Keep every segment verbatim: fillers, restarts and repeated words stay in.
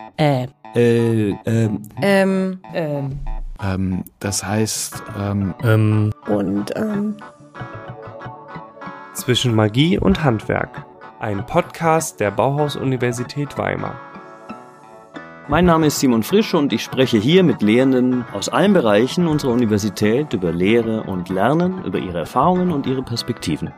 Äh. Äh, ähm. Ähm. Ähm. Ähm, das heißt, ähm. Ähm. Und, ähm. Zwischen Magie und Handwerk. Ein Podcast der Bauhaus-Universität Weimar. Mein Name ist Simon Frisch und ich spreche hier mit Lehrenden aus allen Bereichen unserer Universität über Lehre und Lernen, über ihre Erfahrungen und ihre Perspektiven.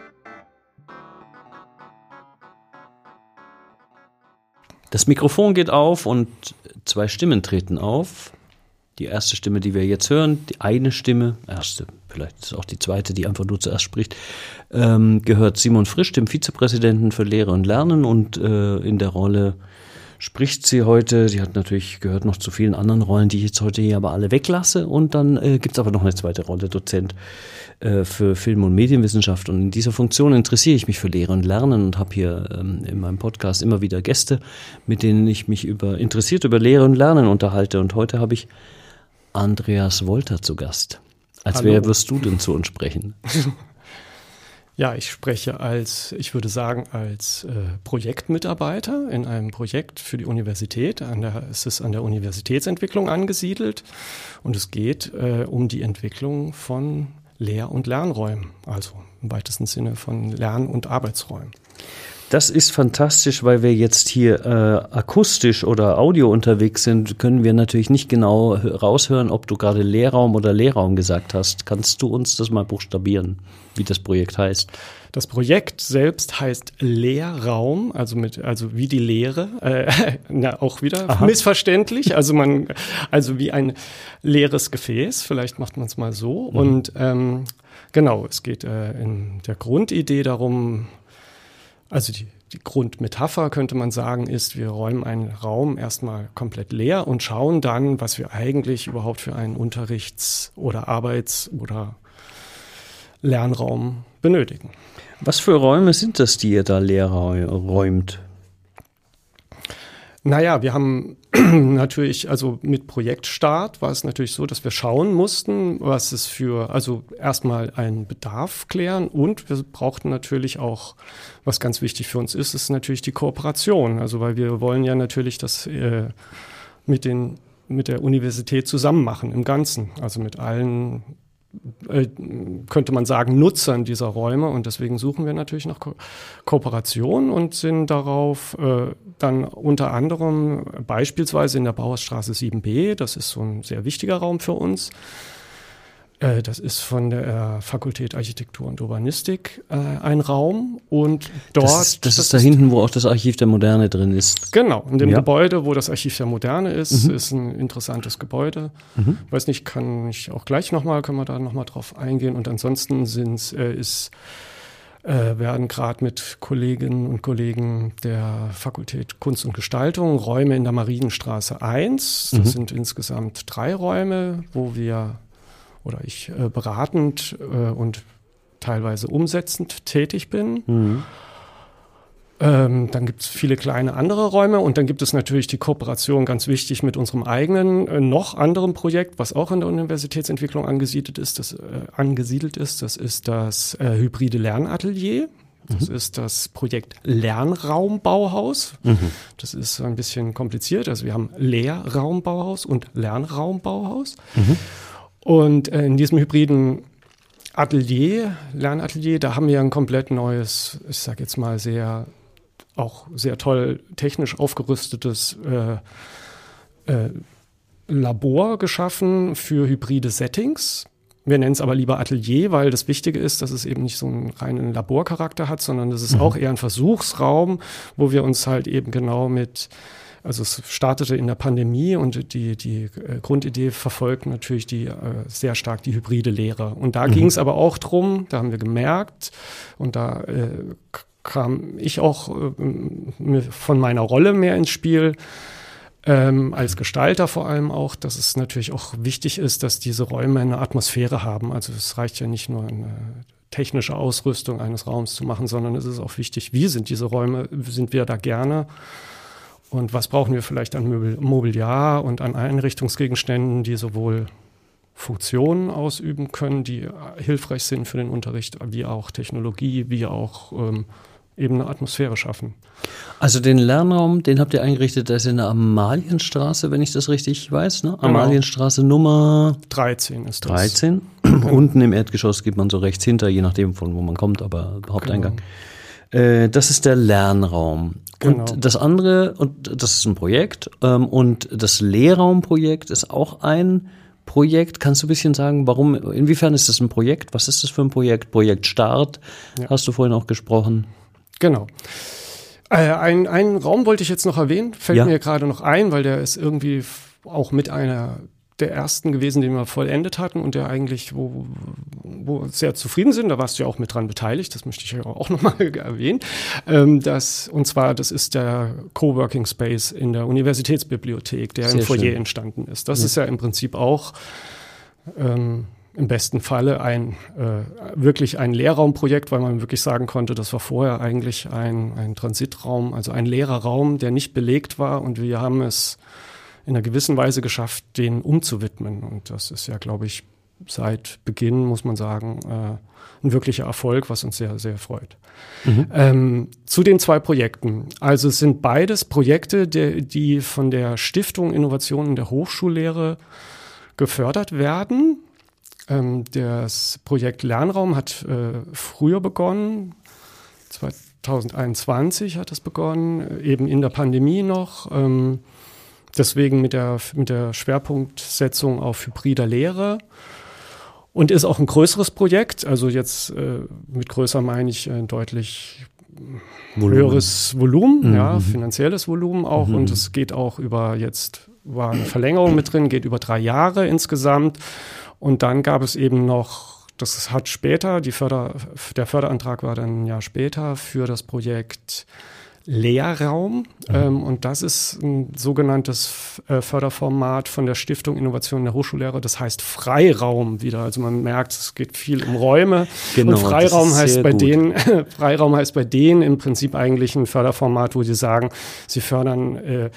Das Mikrofon geht auf und zwei Stimmen treten auf. Die erste Stimme, die wir jetzt hören, die eine Stimme, erste, vielleicht ist auch die zweite, die einfach nur zuerst spricht, ähm, gehört Simon Frisch, dem Vizepräsidenten für Lehre und Lernen, und äh, in der Rolle spricht sie heute. Sie hat natürlich gehört noch zu vielen anderen Rollen, die ich jetzt heute hier aber alle weglasse. Und dann äh, gibt es aber noch eine zweite Rolle, Dozent äh, für Film- und Medienwissenschaft. Und in dieser Funktion interessiere ich mich für Lehre und Lernen und habe hier ähm, in meinem Podcast immer wieder Gäste, mit denen ich mich über interessiert über Lehre und Lernen unterhalte. Und heute habe ich Andreas Wolter zu Gast. Als Hallo. wer wirst du denn zu uns sprechen? Ja, ich spreche als, ich würde sagen, als äh, Projektmitarbeiter in einem Projekt für die Universität. An der, es ist an der Universitätsentwicklung angesiedelt und es geht äh, um die Entwicklung von Lehr- und Lernräumen, also im weitesten Sinne von Lern- und Arbeitsräumen. Das ist fantastisch, weil wir jetzt hier äh, akustisch oder audio unterwegs sind, können wir natürlich nicht genau raushören, ob du gerade Lehrraum oder Lehrraum gesagt hast. Kannst du uns das mal buchstabieren, wie das Projekt heißt? Das Projekt selbst heißt Lehrraum, also mit, also wie die Lehre, äh, na, auch wieder Aha. missverständlich, also man, also wie ein leeres Gefäß, vielleicht macht man es mal so. Mhm. Und ähm, genau, es geht äh, in der Grundidee darum, also die, die Grundmetapher, könnte man sagen, ist, wir räumen einen Raum erstmal komplett leer und schauen dann, was wir eigentlich überhaupt für einen Unterrichts- oder Arbeits- oder Lernraum benötigen. Was für Räume sind das, die ihr da leer räumt? Naja, wir haben natürlich, also mit Projektstart war es natürlich so, dass wir schauen mussten, was es für, also erstmal einen Bedarf klären, und wir brauchten natürlich auch, was ganz wichtig für uns ist, ist natürlich die Kooperation. Also weil wir wollen ja natürlich das äh, mit den, mit der Universität zusammen machen im Ganzen, also mit allen, äh, könnte man sagen, Nutzern dieser Räume, und deswegen suchen wir natürlich nach Ko- Kooperation und sind darauf äh, dann unter anderem beispielsweise in der Bauhausstraße sieben b, das ist so ein sehr wichtiger Raum für uns, äh, das ist von der äh, Fakultät Architektur und Urbanistik äh, ein Raum, und dort... Das ist, das das ist da ist, hinten, wo auch das Archiv der Moderne drin ist. Genau, in dem ja. Gebäude, wo das Archiv der Moderne ist, mhm. ist ein interessantes Gebäude. Mhm. Weiß nicht, kann ich auch gleich nochmal, können wir da nochmal drauf eingehen. Und ansonsten sind, äh, ist, äh, werden gerade mit Kolleginnen und Kollegen der Fakultät Kunst und Gestaltung Räume in der Marienstraße eins. Das mhm. sind insgesamt drei Räume, wo wir, oder ich äh, beratend äh, und teilweise umsetzend tätig bin. Mhm. Ähm, dann gibt es viele kleine andere Räume, und dann gibt es natürlich die Kooperation, ganz wichtig, mit unserem eigenen, äh, noch anderen Projekt, was auch in der Universitätsentwicklung angesiedelt ist. Das, äh, angesiedelt ist. Das ist das äh, hybride Lernatelier. Das mhm. ist das Projekt Lernraumbauhaus. Mhm. Das ist ein bisschen kompliziert. Also wir haben Lehrraumbauhaus und Lernraumbauhaus. Mhm. Und äh, in diesem hybriden Atelier, Lernatelier, da haben wir ein komplett neues, ich sage jetzt mal sehr, auch sehr toll technisch aufgerüstetes äh, äh, Labor geschaffen für hybride Settings. Wir nennen es aber lieber Atelier, weil das Wichtige ist, dass es eben nicht so einen reinen Laborcharakter hat, sondern das ist mhm. auch eher ein Versuchsraum, wo wir uns halt eben genau mit, also es startete in der Pandemie, und die, die äh, Grundidee verfolgt natürlich die, äh, sehr stark die hybride Lehre. Und da mhm. ging es aber auch drum, da haben wir gemerkt, und da äh, kam ich auch äh, von meiner Rolle mehr ins Spiel, ähm, als Gestalter vor allem auch, dass es natürlich auch wichtig ist, dass diese Räume eine Atmosphäre haben. Also es reicht ja nicht nur eine technische Ausrüstung eines Raums zu machen, sondern es ist auch wichtig, wie sind diese Räume, sind wir da gerne? Und was brauchen wir vielleicht an Möbel, Mobiliar und an Einrichtungsgegenständen, die sowohl Funktionen ausüben können, die hilfreich sind für den Unterricht, wie auch Technologie, wie auch ähm, eben eine Atmosphäre schaffen. Also den Lernraum, den habt ihr eingerichtet, der ist in der Amalienstraße, wenn ich das richtig weiß, ne? Amalienstraße Nummer dreizehn ist das. dreizehn. Genau. Unten im Erdgeschoss geht man so rechts hinter, je nachdem von wo man kommt, aber Haupteingang. Genau. Äh, das ist der Lernraum. Genau. Und das andere, und das ist ein Projekt, ähm, und das Lehrraumprojekt ist auch ein Projekt. Kannst du ein bisschen sagen, warum, inwiefern ist das ein Projekt? Was ist das für ein Projekt? Projekt Start, ja. Hast du vorhin auch gesprochen. Genau. Äh, ein, einen Raum wollte ich jetzt noch erwähnen, fällt ja. mir gerade noch ein, weil der ist irgendwie auch mit einer der ersten gewesen, den wir vollendet hatten und der eigentlich, wo, wo wir sehr zufrieden sind, da warst du ja auch mit dran beteiligt, das möchte ich ja auch nochmal erwähnen. Ähm, das, und zwar, das ist der Coworking Space in der Universitätsbibliothek, der sehr im Foyer schön. entstanden ist. Das ja. ist ja im Prinzip auch ähm, im besten Falle ein äh, wirklich ein Lehrraumprojekt, weil man wirklich sagen konnte, das war vorher eigentlich ein, ein Transitraum, also ein leerer Raum, der nicht belegt war und wir haben es in einer gewissen Weise geschafft, den umzuwidmen. Und das ist ja, glaube ich, seit Beginn, muss man sagen, äh, ein wirklicher Erfolg, was uns sehr, sehr freut. Mhm. Ähm, zu den zwei Projekten. Also es sind beides Projekte, die, die von der Stiftung Innovation in der Hochschullehre gefördert werden. Ähm, das Projekt Lernraum hat äh, früher begonnen, zwanzig einundzwanzig hat es begonnen, eben in der Pandemie noch. Ähm, deswegen mit der, mit der Schwerpunktsetzung auf hybrider Lehre. Und ist auch ein größeres Projekt, also jetzt äh, mit größer meine ich äh, deutlich Volumen. höheres Volumen, mhm. ja, finanzielles Volumen auch. Mhm. Und es geht auch über, jetzt war eine Verlängerung mit drin, geht über drei Jahre insgesamt. Und dann gab es eben noch, das hat später, die Förder, der Förderantrag war dann ein Jahr später für das Projekt Lehrraum. Mhm. Ähm, und das ist ein sogenanntes äh, Förderformat von der Stiftung Innovation der Hochschullehre. Das heißt Freiraum wieder. Also man merkt, es geht viel um Räume. Genau, und Freiraum heißt bei gut. denen, Freiraum heißt bei denen im Prinzip eigentlich ein Förderformat, wo sie sagen, sie fördern äh,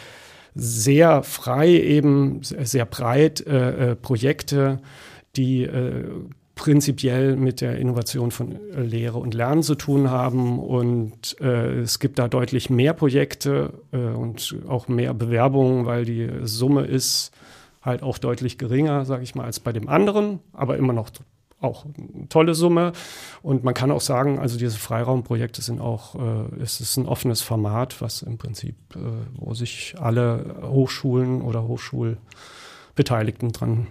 sehr frei eben, sehr breit äh, äh, Projekte, die äh, prinzipiell mit der Innovation von Lehre und Lernen zu tun haben. Und äh, es gibt da deutlich mehr Projekte äh, und auch mehr Bewerbungen, weil die Summe ist halt auch deutlich geringer, sage ich mal, als bei dem anderen, aber immer noch auch eine tolle Summe. Und man kann auch sagen, also diese Freiraumprojekte sind auch, äh, es ist ein offenes Format, was im Prinzip, äh, wo sich alle Hochschulen oder Hochschulbeteiligten dran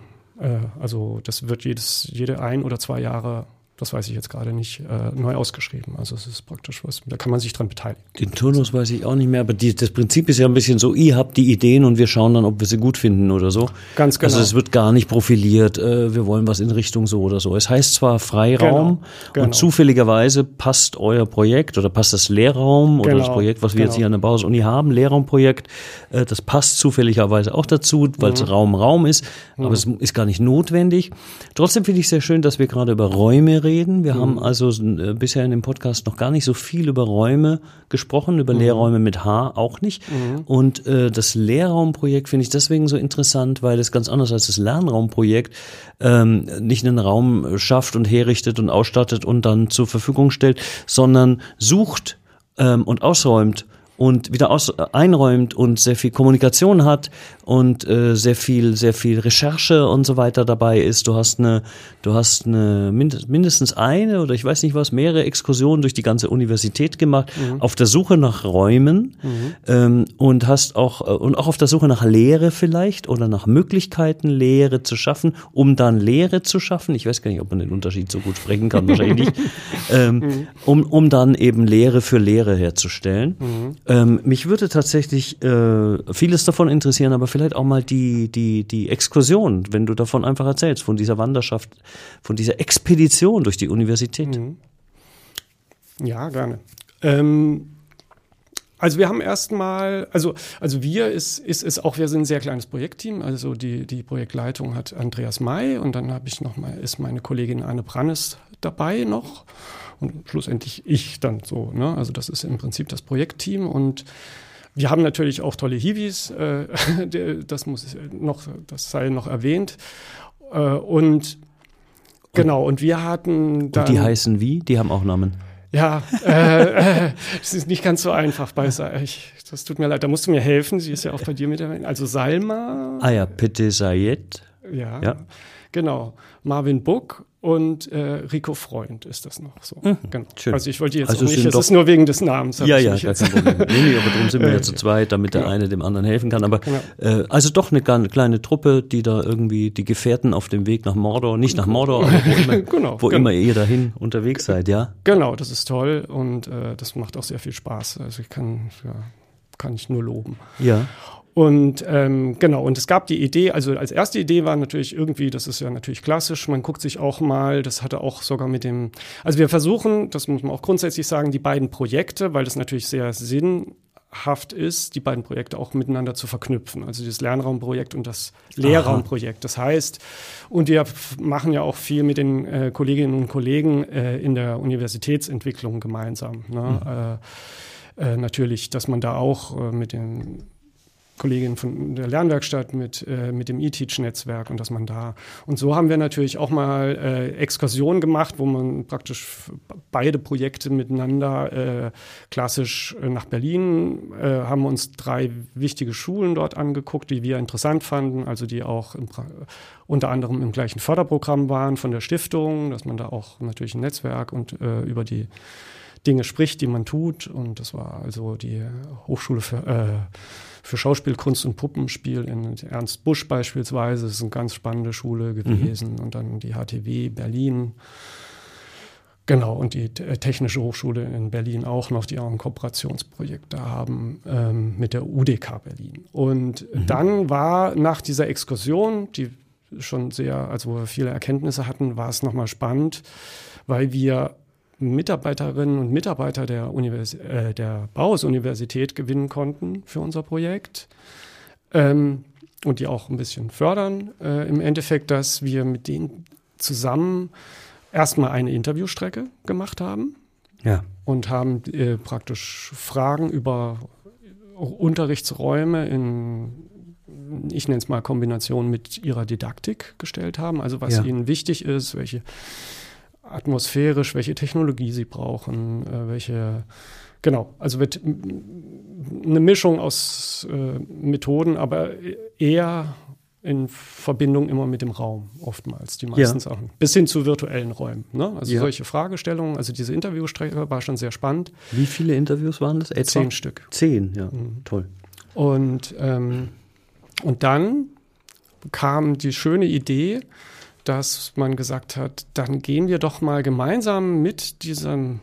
Also das wird jedes, jede ein oder zwei Jahre, das weiß ich jetzt gerade nicht, äh, neu ausgeschrieben. Also es ist praktisch was, da kann man sich dran beteiligen. Den Turnus weiß ich auch nicht mehr, aber die, das Prinzip ist ja ein bisschen so, ihr habt die Ideen und wir schauen dann, ob wir sie gut finden oder so. Ganz genau. Also es wird gar nicht profiliert, äh, wir wollen was in Richtung so oder so. Es heißt zwar Freiraum genau, genau. und zufälligerweise passt euer Projekt oder passt das Lehrraum oder genau, das Projekt, was wir genau. jetzt hier an der Bauhaus-Uni haben, Lehrraumprojekt, äh, das passt zufälligerweise auch dazu, weil es mhm. Raum Raum ist, mhm. aber es ist gar nicht notwendig. Trotzdem finde ich sehr schön, dass wir gerade über Räume reden. Wir mhm. haben also äh, bisher in dem Podcast noch gar nicht so viel über Räume gesprochen, über mhm. Lehrräume mit H auch nicht. Mhm. Und äh, das Lehrraumprojekt finde ich deswegen so interessant, weil es ganz anders als das Lernraumprojekt ähm, nicht einen Raum schafft und herrichtet und ausstattet und dann zur Verfügung stellt, sondern sucht ähm, und ausräumt und wieder aus, einräumt und sehr viel Kommunikation hat und äh, sehr viel, sehr viel Recherche und so weiter dabei ist. Du hast eine, du hast eine mindestens eine oder ich weiß nicht was, mehrere Exkursionen durch die ganze Universität gemacht, mhm. auf der Suche nach Räumen mhm. ähm, und hast auch und auch auf der Suche nach Lehre vielleicht oder nach Möglichkeiten, Lehre zu schaffen, um dann Lehre zu schaffen. Ich weiß gar nicht, ob man den Unterschied so gut sprechen kann, wahrscheinlich nicht. Ähm, mhm. um, um dann eben Lehre für Lehre herzustellen. Mhm. Ähm, mich würde tatsächlich äh, vieles davon interessieren, aber vielleicht auch mal die, die, die Exkursion, wenn du davon einfach erzählst, von dieser Wanderschaft, von dieser Expedition durch die Universität. Mhm. Ja, gerne. Ähm, also wir haben erstmal, also, also wir ist, ist, ist auch, wir sind ein sehr kleines Projektteam, also die, die Projektleitung hat Andreas May und dann habe ich noch mal, ist meine Kollegin Anne Brannes dabei noch. Und schlussendlich ich dann so, ne? Also das ist im Prinzip das Projektteam und wir haben natürlich auch tolle Hiwis, äh, das muss noch, das sei noch erwähnt. Äh, und genau, und wir hatten dann, und die heißen wie? Die haben auch Namen. Ja, äh, äh, das ist nicht ganz so einfach bei ich, das tut mir leid, da musst du mir helfen, sie ist ja auch bei dir mit dabei. Also Salma. Ah ja, Pete Sayed. Ja, Ja. genau. Marvin Buck und äh, Rico Freund ist das noch so. Mhm, genau. schön. Also ich wollte jetzt Also auch nicht, sind es doch- ist nur wegen des Namens. hab Ja, ich ja, mich gar jetzt- kein Problem. Nee, nee, aber darum sind wir Äh, ja zu zweit, damit der genau. eine dem anderen helfen kann. Aber Genau. äh, also doch eine ganz kleine Truppe, die da irgendwie die Gefährten auf dem Weg nach Mordor, nicht nach Mordor, aber wo immer, Genau, wo genau. immer ihr dahin unterwegs seid, ja? Genau, das ist toll und äh, das macht auch sehr viel Spaß. Also ich kann, ja, kann ich nur loben. Ja. Und ähm, genau, und es gab die Idee, also als erste Idee war natürlich irgendwie, das ist ja natürlich klassisch, man guckt sich auch mal, das hatte auch sogar mit dem, also wir versuchen, das muss man auch grundsätzlich sagen, die beiden Projekte, weil das natürlich sehr sinnhaft ist, die beiden Projekte auch miteinander zu verknüpfen, also das Lernraumprojekt und das Lehrraumprojekt. Das heißt, und wir f- machen ja auch viel mit den äh, Kolleginnen und Kollegen äh, in der Universitätsentwicklung gemeinsam. Ne? Mhm. Äh, äh, natürlich, dass man da auch äh, mit den Kollegin von der Lernwerkstatt mit, äh, mit dem eTeach-Netzwerk und dass man da. Und so haben wir natürlich auch mal äh, Exkursionen gemacht, wo man praktisch f- beide Projekte miteinander äh, klassisch äh, nach Berlin, äh, haben uns drei wichtige Schulen dort angeguckt, die wir interessant fanden, also die auch im, Pra- unter anderem im gleichen Förderprogramm waren von der Stiftung, dass man da auch natürlich ein Netzwerk und äh, über die Dinge spricht, die man tut. Und das war also die Hochschule für, äh, für Schauspiel, Kunst und Puppenspiel in Ernst Busch beispielsweise. Das ist eine ganz spannende Schule gewesen. Mhm. Und dann die H T W Berlin. Genau, und die äh, Technische Hochschule in Berlin auch noch, die auch ein Kooperationsprojekt da haben ähm, mit der U D K Berlin. Und mhm. dann war nach dieser Exkursion, die schon sehr, also wo wir viele Erkenntnisse hatten, war es nochmal spannend, weil wir Mitarbeiterinnen und Mitarbeiter der, Univers- äh, der Bauhaus-Universität gewinnen konnten für unser Projekt ähm, und die auch ein bisschen fördern. Äh, im Endeffekt, dass wir mit denen zusammen erstmal eine Interviewstrecke gemacht haben Ja. und haben äh, praktisch Fragen über Unterrichtsräume in, ich nenne es mal Kombination mit ihrer Didaktik gestellt haben, also was Ja. ihnen wichtig ist, welche atmosphärisch, welche Technologie sie brauchen, äh, welche, genau, also wird m- eine Mischung aus äh, Methoden, aber eher in Verbindung immer mit dem Raum, oftmals, die meisten Ja. Sachen. Bis hin zu virtuellen Räumen. Ne? Also Ja. solche Fragestellungen, also diese Interviewstrecke war schon sehr spannend. Wie viele Interviews waren das? Etwa? Zehn Stück. Zehn, ja. Mhm. Toll. Und, ähm, und dann kam die schöne Idee, dass man gesagt hat, dann gehen wir doch mal gemeinsam mit diesem,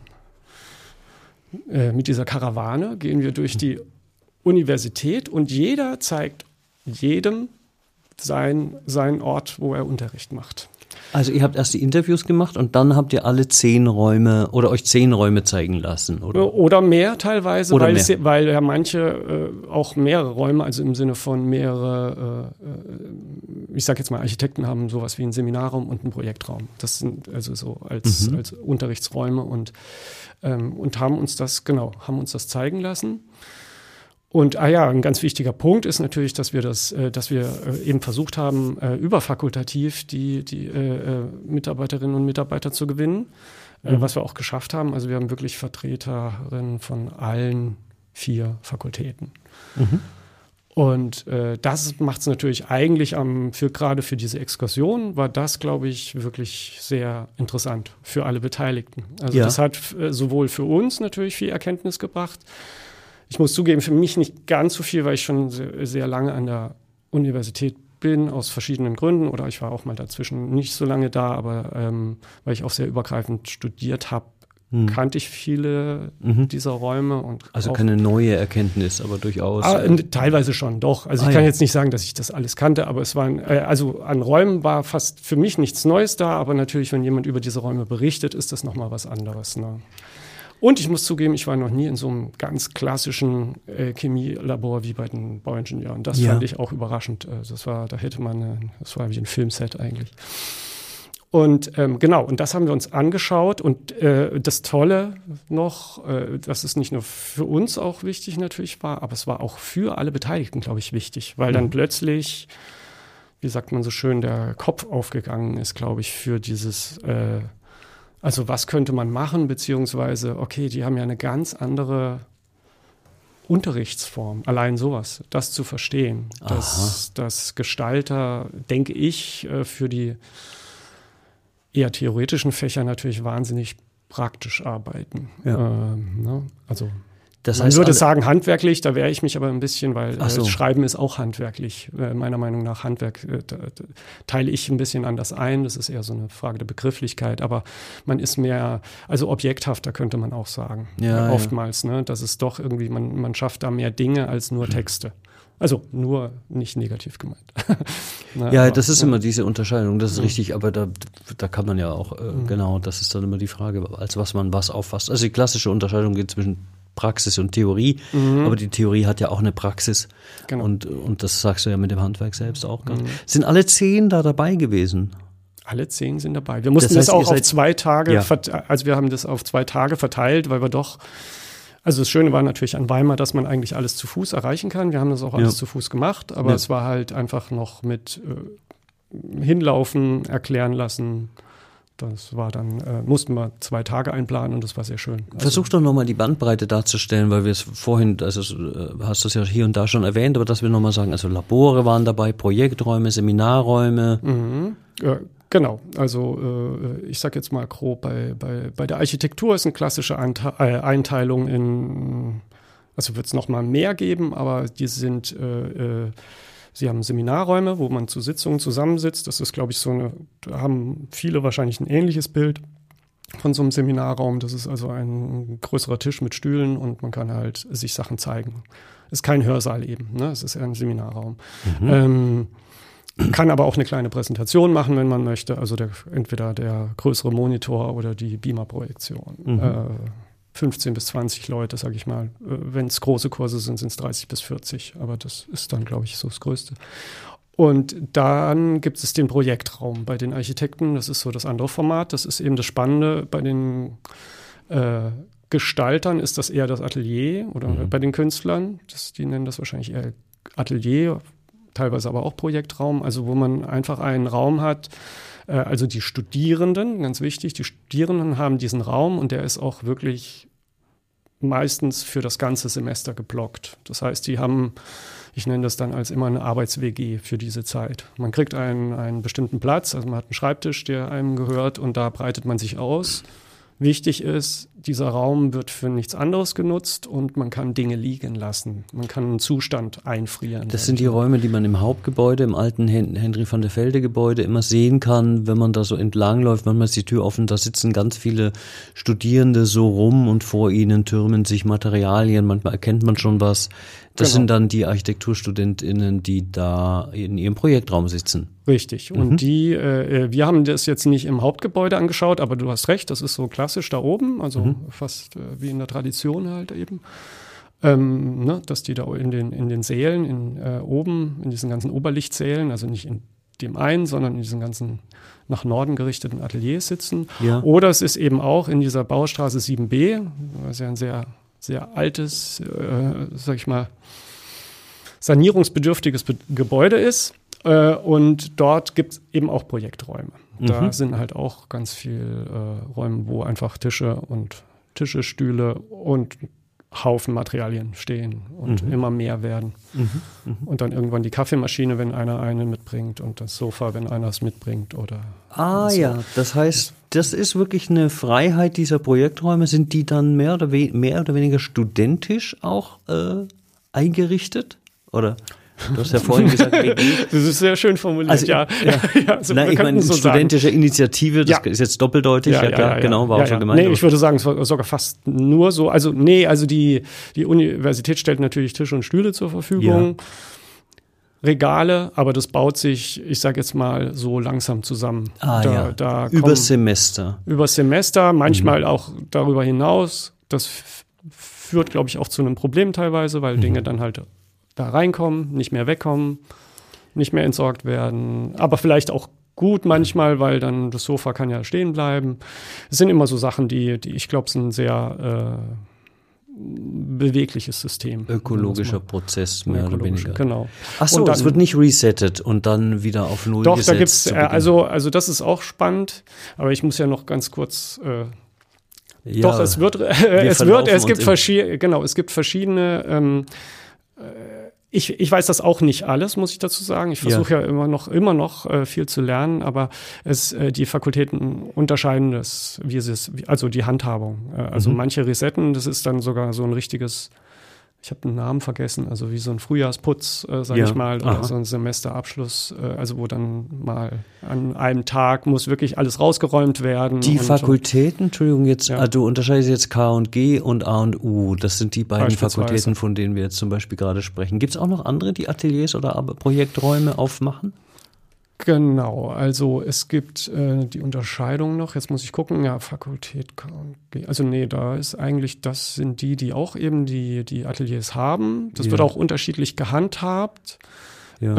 äh, mit dieser Karawane, gehen wir durch die Universität und jeder zeigt jedem sein, seinen Ort, wo er Unterricht macht. Also ihr habt erst die Interviews gemacht und dann habt ihr alle zehn Räume oder euch zehn Räume zeigen lassen, oder? Oder mehr teilweise, Oder weil, mehr. Es, weil ja manche äh, auch mehrere Räume, also im Sinne von mehrere, äh, ich sage jetzt mal, Architekten haben sowas wie einen Seminarraum und einen Projektraum. Das sind also so als, Mhm. als Unterrichtsräume und, ähm, und haben uns das, genau, haben uns das zeigen lassen. Und ah ja, ein ganz wichtiger Punkt ist natürlich, dass wir das, äh, dass wir äh, eben versucht haben, äh, überfakultativ die, die äh, äh, Mitarbeiterinnen und Mitarbeiter zu gewinnen, äh, Mhm. was wir auch geschafft haben. Also wir haben wirklich Vertreterinnen von allen vier Fakultäten. Mhm. Und äh, das macht es natürlich eigentlich am, für gerade für diese Exkursion war das, glaube ich, wirklich sehr interessant für alle Beteiligten. Also Ja. das hat äh, sowohl für uns natürlich viel Erkenntnis gebracht. Ich muss zugeben, für mich nicht ganz so viel, weil ich schon sehr, sehr lange an der Universität bin, aus verschiedenen Gründen. Oder ich war auch mal dazwischen nicht so lange da, aber ähm, weil ich auch sehr übergreifend studiert habe, Hm. kannte ich viele Mhm. dieser Räume. Und Also auch, keine neue Erkenntnis, aber durchaus. Ah, äh, n- teilweise schon, doch. Also Ah, ich kann ja. jetzt nicht sagen, dass ich das alles kannte, aber es waren, äh, also an Räumen war fast für mich nichts Neues da, aber natürlich, wenn jemand über diese Räume berichtet, ist das nochmal was anderes. Ne? Und ich muss zugeben, ich war noch nie in so einem ganz klassischen äh, Chemielabor wie bei den Bauingenieuren. Das Ja. fand ich auch überraschend. Äh, das war, da hätte man, äh, das war wie ein Filmset eigentlich. Und ähm, genau, und das haben wir uns angeschaut. Und äh, das Tolle noch, äh, dass es nicht nur für uns auch wichtig natürlich war, aber es war auch für alle Beteiligten, glaube ich, wichtig, weil dann Mhm. plötzlich, wie sagt man so schön, der Kopf aufgegangen ist, glaube ich, für dieses, äh, Also was könnte man machen, beziehungsweise, okay, die haben ja eine ganz andere Unterrichtsform, allein sowas, das zu verstehen, dass, dass Gestalter, denke ich, für die eher theoretischen Fächer natürlich wahnsinnig praktisch arbeiten. Ja. Ähm, ne? Also Das man heißt, würde alle- sagen handwerklich, da wehre ich mich aber ein bisschen, weil Ach so. äh, Schreiben ist auch handwerklich. Äh, meiner Meinung nach Handwerk äh, da, da teile ich ein bisschen anders ein. Das ist eher so eine Frage der Begrifflichkeit. Aber man ist mehr, also objekthafter könnte man auch sagen. Ja, äh, oftmals, ne? Das ist doch irgendwie, man, man schafft da mehr Dinge als nur Texte. Also nur nicht negativ gemeint. Na, Ja, aber, das ist ja. immer diese Unterscheidung, das ist Mhm. richtig, aber da, da kann man ja auch, äh, Mhm. genau, das ist dann immer die Frage, als was man was auffasst. Also die klassische Unterscheidung geht zwischen Praxis und Theorie, Mhm. aber die Theorie hat ja auch eine Praxis. Genau. Und, und das sagst du ja mit dem Handwerk selbst auch. Ganz. Mhm. Sind alle zehn da dabei gewesen? Alle zehn sind dabei. Wir mussten Das heißt, das, ihr auch auf seid- zwei Tage, Ja. verte- also wir haben das auf zwei Tage verteilt, weil wir doch, also das Schöne war natürlich an Weimar, dass man eigentlich alles zu Fuß erreichen kann. Wir haben das auch alles Ja. zu Fuß gemacht, aber Ja. es war halt einfach noch mit äh, hinlaufen, erklären lassen. Das war dann, äh, mussten wir zwei Tage einplanen und das war sehr schön. Also, Versuch doch nochmal die Bandbreite darzustellen, weil wir es vorhin, also äh, hast du es ja hier und da schon erwähnt, aber dass wir nochmal sagen, also Labore waren dabei, Projekträume, Seminarräume. Mhm. Ja, genau, also äh, ich sag jetzt mal grob, bei, bei, bei der Architektur ist eine klassische Einte- äh, Einteilung in, also wird es nochmal mehr geben, aber die sind, äh, äh, sie haben Seminarräume, wo man zu Sitzungen zusammensitzt. Das ist, glaube ich, so eine, da haben viele wahrscheinlich ein ähnliches Bild von so einem Seminarraum. Das ist also ein größerer Tisch mit Stühlen und man kann halt sich Sachen zeigen. Ist kein Hörsaal eben, ne? Es ist eher ein Seminarraum. Mhm. Ähm, kann aber auch eine kleine Präsentation machen, wenn man möchte. Also der, entweder der größere Monitor oder die Beamer-Projektion. Mhm. Äh, fünfzehn bis zwanzig Leute, sage ich mal. Äh, wenn es große Kurse sind, sind es dreißig bis vierzig. Aber das ist dann, glaube ich, so das Größte. Und dann gibt es den Projektraum bei den Architekten. Das ist so das andere Format. Das ist eben das Spannende. Bei den äh, Gestaltern ist das eher das Atelier oder Mhm. bei den Künstlern. Das, die nennen das wahrscheinlich eher Atelier, teilweise aber auch Projektraum. Also wo man einfach einen Raum hat. Äh, also die Studierenden, ganz wichtig, die Studierenden haben diesen Raum und der ist auch wirklich meistens für das ganze Semester geblockt. Das heißt, die haben, ich nenne das dann als immer eine Arbeits-W G für diese Zeit. Man kriegt einen, einen bestimmten Platz, also man hat einen Schreibtisch, der einem gehört und da breitet man sich aus. Wichtig ist, dieser Raum wird für nichts anderes genutzt und man kann Dinge liegen lassen. Man kann einen Zustand einfrieren. Das sind die Räume, die man im Hauptgebäude, im alten Hen- Henry van der Velde Gebäude immer sehen kann, wenn man da so entlang läuft. Manchmal ist die Tür offen, da sitzen ganz viele Studierende so rum und vor ihnen türmen sich Materialien. Manchmal erkennt man schon was. Das Genau. sind dann die ArchitekturstudentInnen, die da in ihrem Projektraum sitzen. Richtig. Und Mhm. die, äh, wir haben das jetzt nicht im Hauptgebäude angeschaut, aber du hast recht, das ist so klassisch da oben, also Mhm. fast äh, wie in der Tradition halt eben. Ähm, ne, dass die da in den, in den Sälen, in, äh, oben, in diesen ganzen Oberlichtsälen, also nicht in dem einen, sondern in diesen ganzen nach Norden gerichteten Ateliers sitzen. Ja. Oder es ist eben auch in dieser Baustraße sieben b, was ja ein sehr, sehr altes, äh, sag ich mal, sanierungsbedürftiges Be- Gebäude ist. Äh, und dort gibt es eben auch Projekträume. Da Mhm. sind halt auch ganz viel äh, Räume, wo einfach Tische und Tische, Stühle und Haufen Materialien stehen und Mhm. immer mehr werden. Mhm. Mhm. Und dann irgendwann die Kaffeemaschine, wenn einer eine mitbringt und das Sofa, wenn einer es mitbringt oder Ah so. ja, das heißt, das ist wirklich eine Freiheit dieser Projekträume. Sind die dann mehr oder, we- mehr oder weniger studentisch auch äh, eingerichtet? Oder du hast ja vorhin gesagt, W G. Das ist sehr schön formuliert, Also, ja. ja. ja also Nein, wir ich meine, könnten so sagen. studentische Initiative, das Ja. ist jetzt doppeldeutig, ja, klar, genau, war ja, auch so ja. gemeint. Nee, aber- ich würde sagen, es war sogar fast nur so. Also, nee, also die, die Universität stellt natürlich Tische und Stühle zur Verfügung, Regale, aber das baut sich, ich sage jetzt mal, so langsam zusammen. ah, da, ja. da Über kommen- Semester. Über Semester, manchmal auch darüber hinaus. Das f- führt, glaube ich, auch zu einem Problem teilweise, weil Mhm. Dinge dann halt da reinkommen, nicht mehr wegkommen, nicht mehr entsorgt werden. Aber vielleicht auch gut manchmal, weil dann das Sofa kann ja stehen bleiben. Es sind immer so Sachen, die, die ich glaube, sind sehr, bewegliches System. Ökologischer Prozess, mehr oder weniger. Genau. Ach so, und dann, es wird nicht resettet und dann wieder auf Null doch, gesetzt. Doch, da gibt's, äh, also, also das ist auch spannend, aber ich muss ja noch ganz kurz, äh, ja, doch, es wird, äh, es wird, es gibt verschiedene, genau, es gibt verschiedene, ähm, äh, Ich, ich weiß das auch nicht alles, muss ich dazu sagen. Ich versuche ja. ja immer noch, immer noch äh, viel zu lernen, aber es, äh, die Fakultäten unterscheiden das, wie sie es, also die Handhabung. Äh, also mhm. manche resetten, das ist dann sogar so ein richtiges, ich habe den Namen vergessen, also wie so ein Frühjahrsputz, äh, sage ja. ich mal, oder Aha. so ein Semesterabschluss, äh, also wo dann mal an einem Tag muss wirklich alles rausgeräumt werden. Die und, Fakultäten, Entschuldigung, jetzt, ja. also du unterscheidest jetzt K und G und A und U, das sind die beiden Fakultäten, von denen wir jetzt zum Beispiel gerade sprechen. Gibt es auch noch andere, die Ateliers oder Projekträume aufmachen? Genau, also es gibt äh, die Unterscheidung noch, jetzt muss ich gucken, ja, Fakultät K und G, also nee, da ist eigentlich, das sind die, die auch eben die, die Ateliers haben. Das ja. wird auch unterschiedlich gehandhabt. Ja.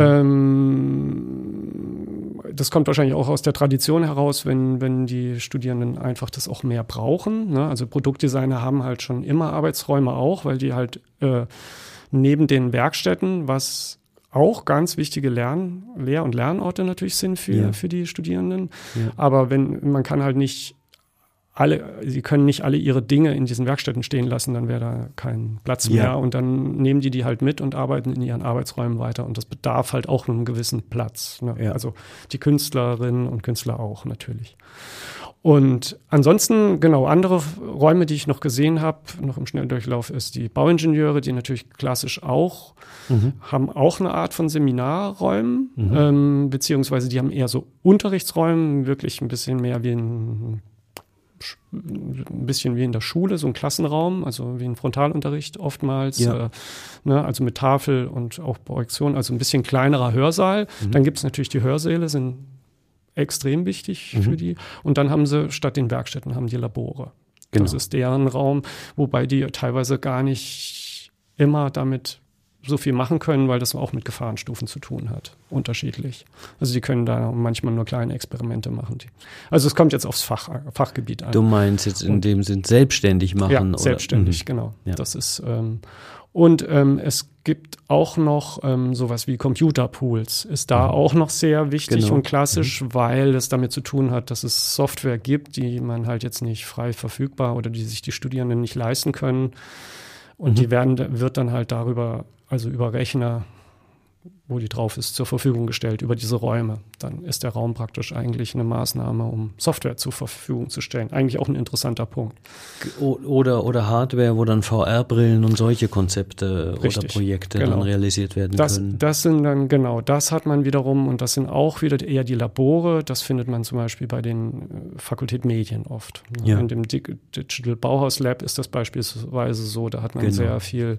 Ähm, das kommt wahrscheinlich auch aus der Tradition heraus, wenn, wenn die Studierenden einfach das auch mehr brauchen. Ne? Also Produktdesigner haben halt schon immer Arbeitsräume auch, weil die halt äh, neben den Werkstätten, was auch ganz wichtige Lern-, Lehr- und Lernorte natürlich sind für, ja. für die Studierenden. Ja. Aber wenn, man kann halt nicht alle, sie können nicht alle ihre Dinge in diesen Werkstätten stehen lassen, dann wäre da kein Platz ja. mehr. Und dann nehmen die die halt mit und arbeiten in ihren Arbeitsräumen weiter. Und das bedarf halt auch einen gewissen Platz. Ne? Ja. Also die Künstlerinnen und Künstler auch natürlich. Und ansonsten, genau, andere Räume, die ich noch gesehen habe, noch im Schnelldurchlauf, ist die Bauingenieure, die natürlich klassisch auch, mhm. haben auch eine Art von Seminarräumen, mhm. ähm, beziehungsweise die haben eher so Unterrichtsräume, wirklich ein bisschen mehr wie ein, ein bisschen wie in der Schule, so ein Klassenraum, also wie ein Frontalunterricht oftmals, ja. äh, ne, also mit Tafel und auch Projektion, also ein bisschen kleinerer Hörsaal. Mhm. Dann gibt es natürlich die Hörsäle, sind extrem wichtig mhm. für die. Und dann haben sie statt den Werkstätten haben die Labore. Genau. Das ist deren Raum, wobei die teilweise gar nicht immer damit so viel machen können, weil das auch mit Gefahrenstufen zu tun hat. Unterschiedlich. Also die können da manchmal nur kleine Experimente machen. Also es kommt jetzt aufs Fach, Fachgebiet an. Du meinst jetzt in und, dem Sinn selbstständig machen? Ja, oder? selbstständig, mhm. genau. Ja. Das ist ähm, und ähm, es gibt auch noch ähm, sowas wie Computerpools. Ist da mhm. auch noch sehr wichtig genau. und klassisch, mhm. weil es damit zu tun hat, dass es Software gibt, die man halt jetzt nicht frei verfügbar oder die sich die Studierenden nicht leisten können. Und mhm. die werden wird dann halt darüber, also über Rechner, wo die drauf ist, zur Verfügung gestellt, über diese Räume. Dann ist der Raum praktisch eigentlich eine Maßnahme, um Software zur Verfügung zu stellen. Eigentlich auch ein interessanter Punkt. Oder, oder Hardware, wo dann V R-Brillen und solche Konzepte Richtig, oder Projekte genau. dann realisiert werden das, können. Das sind dann, genau, das hat man wiederum und das sind auch wieder eher die Labore. Das findet man zum Beispiel bei den Fakultät Medien oft. Ja. In dem Digital Bauhaus Lab ist das beispielsweise so, da hat man genau. sehr viel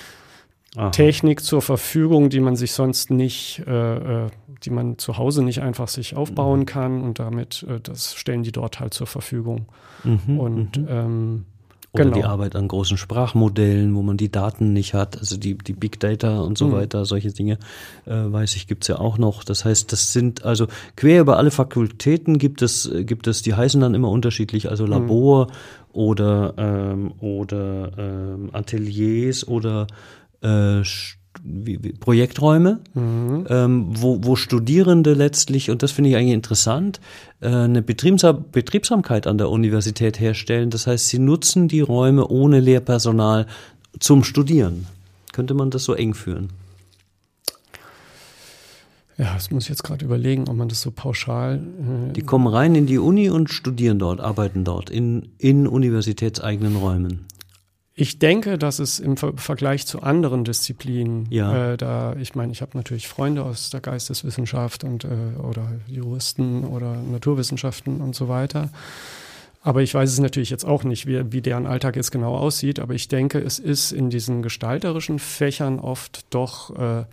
Aha. Technik zur Verfügung, die man sich sonst nicht, äh, die man zu Hause nicht einfach sich aufbauen mhm. kann und damit, äh, das stellen die dort halt zur Verfügung. Mhm, und mhm. ähm, Oder genau. die Arbeit an großen Sprachmodellen, wo man die Daten nicht hat, also die, die Big Data und so mhm. weiter, solche Dinge, äh, weiß ich, gibt's ja auch noch. Das heißt, das sind, also quer über alle Fakultäten gibt es, gibt es, die heißen dann immer unterschiedlich, also Labor mhm. oder, ähm, oder ähm, Ateliers oder Äh, wie, wie, Projekträume, mhm. ähm, wo, wo Studierende letztlich, und das finde ich eigentlich interessant, äh, eine Betriebsam- Betriebsamkeit an der Universität herstellen. Das heißt, sie nutzen die Räume ohne Lehrpersonal zum Studieren. Könnte man das so eng führen? Ja, das muss ich jetzt gerade überlegen, ob man das so pauschal... Äh, die kommen rein in die Uni und studieren dort, arbeiten dort, in, in universitätseigenen Räumen. Ich denke, dass es im Ver- Vergleich zu anderen Disziplinen, ja. äh, da, ich meine, ich habe natürlich Freunde aus der Geisteswissenschaft und äh, oder Juristen oder Naturwissenschaften und so weiter. Aber ich weiß es natürlich jetzt auch nicht, wie, wie deren Alltag jetzt genau aussieht. Aber ich denke, es ist in diesen gestalterischen Fächern oft doch, äh,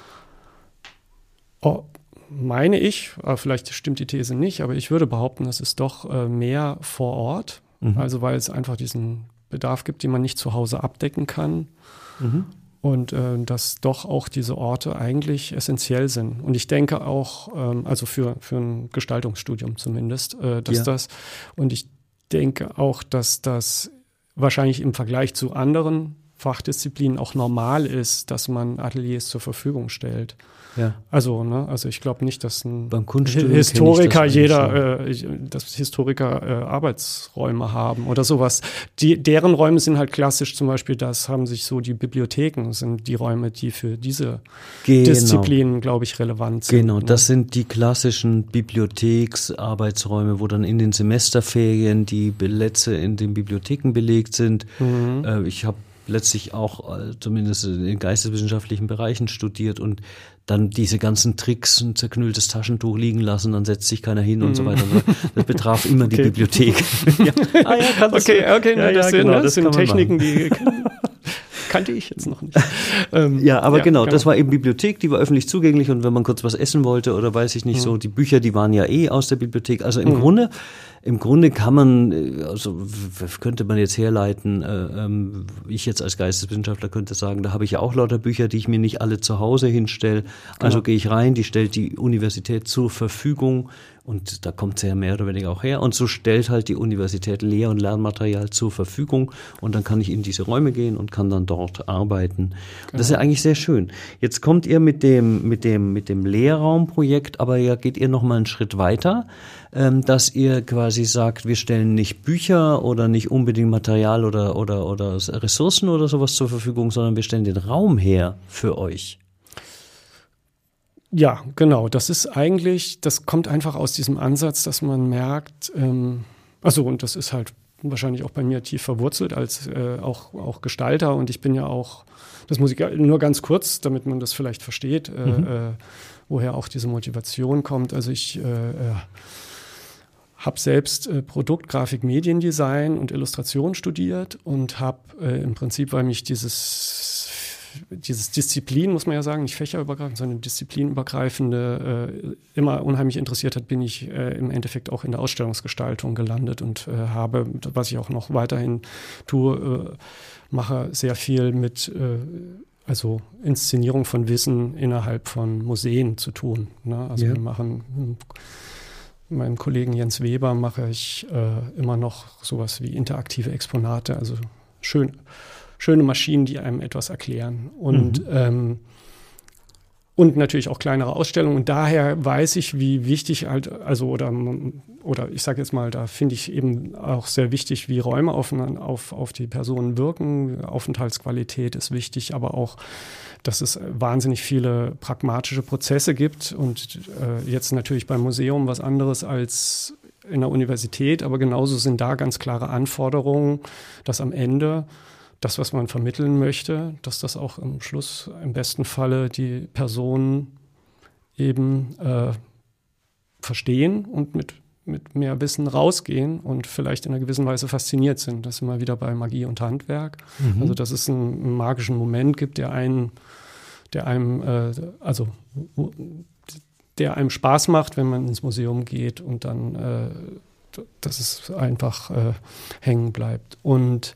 oh, meine ich, aber vielleicht stimmt die These nicht, aber ich würde behaupten, es ist doch äh, mehr vor Ort. Mhm. Also weil es einfach diesen Bedarf gibt, den man nicht zu Hause abdecken kann. Mhm. Und äh, dass doch auch diese Orte eigentlich essentiell sind. Und ich denke auch, ähm, also für, für ein Gestaltungsstudium zumindest, äh, dass ja. das, und ich denke auch, dass das wahrscheinlich im Vergleich zu anderen Fachdisziplinen auch normal ist, dass man Ateliers zur Verfügung stellt. Ja. Also, ne, also ich glaube nicht, dass ein Beim Kunststudium Historiker kenn ich jeder, äh, dass Historiker äh, Arbeitsräume haben oder sowas. Die, deren Räume sind halt klassisch, zum Beispiel, das haben sich so die Bibliotheken, sind die Räume, die für diese Genau. Disziplinen, glaube ich, relevant sind. Genau, ne? das sind die klassischen Bibliotheksarbeitsräume, wo dann in den Semesterferien die Plätze in den Bibliotheken belegt sind. Mhm. Äh, ich habe letztlich auch äh, zumindest in den geisteswissenschaftlichen Bereichen studiert und dann diese ganzen Tricks, ein zerknülltes Taschentuch liegen lassen, dann setzt sich keiner hin und so weiter. Das betraf immer die Okay. Bibliothek. Ja. Ah, ja, kann das Okay, okay, ja, das, ja, sind, genau, das das sind kann man Techniken, machen. die kannte ich jetzt noch nicht. Ähm, Ja, aber genau, genau. das war eben Bibliothek, die war öffentlich zugänglich und wenn man kurz was essen wollte oder weiß ich nicht Mhm. so, die Bücher, die waren ja eh aus der Bibliothek. Also im Mhm. Grunde, im Grunde kann man, äh, also w- w- könnte man jetzt herleiten, äh, ähm, ich jetzt als Geisteswissenschaftler könnte sagen, da habe ich ja auch lauter Bücher, die ich mir nicht alle zu Hause hinstelle. Also Genau. gehe ich rein, die stellt die Universität zur Verfügung und da kommt sie ja mehr oder weniger auch her. Und so stellt halt die Universität Lehr- und Lernmaterial zur Verfügung und dann kann ich in diese Räume gehen und kann dann dort arbeiten. Das ist ja eigentlich sehr schön. Jetzt kommt ihr mit dem, mit dem, mit dem Lehrraumprojekt, aber ja geht ihr noch mal einen Schritt weiter, ähm, dass ihr quasi sagt, wir stellen nicht Bücher oder nicht unbedingt Material oder, oder, oder Ressourcen oder sowas zur Verfügung, sondern wir stellen den Raum her für euch. Ja, genau. Das ist eigentlich, das kommt einfach aus diesem Ansatz, dass man merkt, ähm, also und das ist halt wahrscheinlich auch bei mir tief verwurzelt als äh, auch, auch Gestalter und ich bin ja auch, das muss ich nur ganz kurz, damit man das vielleicht versteht, äh, Mhm. äh, woher auch diese Motivation kommt. Also ich äh, äh, habe selbst äh, Produktgrafik, Mediendesign und Illustration studiert und habe äh, im Prinzip, weil mich dieses dieses Disziplin, muss man ja sagen, nicht fächerübergreifend, sondern disziplinübergreifende äh, immer unheimlich interessiert hat, bin ich äh, im Endeffekt auch in der Ausstellungsgestaltung gelandet und äh, habe, was ich auch noch weiterhin tue, äh, mache sehr viel mit äh, also Inszenierung von Wissen innerhalb von Museen zu tun. Ne? Also Ja. wir machen mit meinem Kollegen Jens Weber mache ich äh, immer noch sowas wie interaktive Exponate, also schön schöne Maschinen, die einem etwas erklären. Und, Mhm. ähm, und natürlich auch kleinere Ausstellungen. Und daher weiß ich, wie wichtig halt, also oder, oder ich sage jetzt mal, da finde ich eben auch sehr wichtig, wie Räume auf, auf, auf die Personen wirken. Aufenthaltsqualität ist wichtig, aber auch, dass es wahnsinnig viele pragmatische Prozesse gibt. Und äh, jetzt natürlich beim Museum was anderes als in der Universität, aber genauso sind da ganz klare Anforderungen, dass am Ende das, was man vermitteln möchte, dass das auch im Schluss im besten Falle die Personen eben äh, verstehen und mit, mit mehr Wissen rausgehen und vielleicht in einer gewissen Weise fasziniert sind. Das sind wir wieder bei Magie und Handwerk. Mhm. Also dass es einen, einen magischen Moment gibt, der einen, der einem, äh, also wo, der einem Spaß macht, wenn man ins Museum geht und dann, äh, dass es einfach äh, hängen bleibt. Und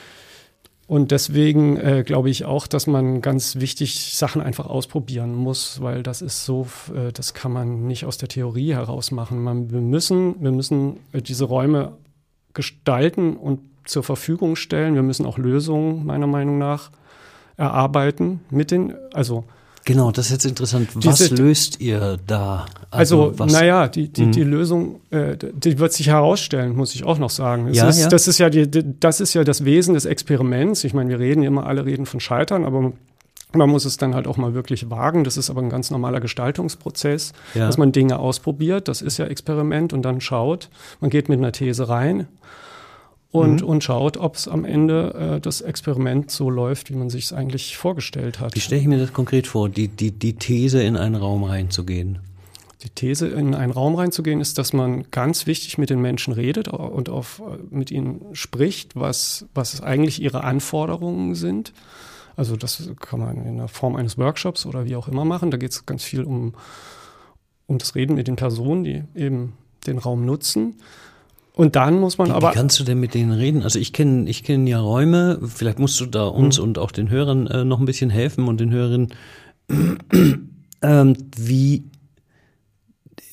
Und deswegen äh, glaube ich auch, dass man ganz wichtig Sachen einfach ausprobieren muss, weil das ist so, äh, das kann man nicht aus der Theorie heraus machen. Man, wir müssen, wir müssen äh, diese Räume gestalten und zur Verfügung stellen. Wir müssen auch Lösungen meiner Meinung nach erarbeiten mit den, also Genau, das ist jetzt interessant. Was Diese- löst ihr da? Also, was, naja, die, die, Mhm. die Lösung, äh, die wird sich herausstellen, muss ich auch noch sagen. Es Ja, ist, ja. Das ist ja die, die, das ist ja das Wesen des Experiments. Ich meine, wir reden immer, alle reden von Scheitern, aber man muss es dann halt auch mal wirklich wagen. Das ist aber ein ganz normaler Gestaltungsprozess, Ja. dass man Dinge ausprobiert. Das ist ja Experiment und dann schaut. Man geht mit einer These rein und, Mhm. und schaut, ob es am Ende äh, das Experiment so läuft, wie man sich es eigentlich vorgestellt hat. Wie stelle ich mir das konkret vor, die, die, die These in einen Raum reinzugehen? Die These, in einen Raum reinzugehen, ist, dass man ganz wichtig mit den Menschen redet und auf, mit ihnen spricht, was, was eigentlich ihre Anforderungen sind. Also das kann man in der Form eines Workshops oder wie auch immer machen. Da geht es ganz viel um, um das Reden mit den Personen, die eben den Raum nutzen. Und dann muss man Wie, aber... wie kannst du denn mit denen reden? Also ich kenne ich kenn ja Räume, vielleicht musst du da uns Mhm. und auch den Hörern äh, noch ein bisschen helfen und den Hörerinnen, ähm, wie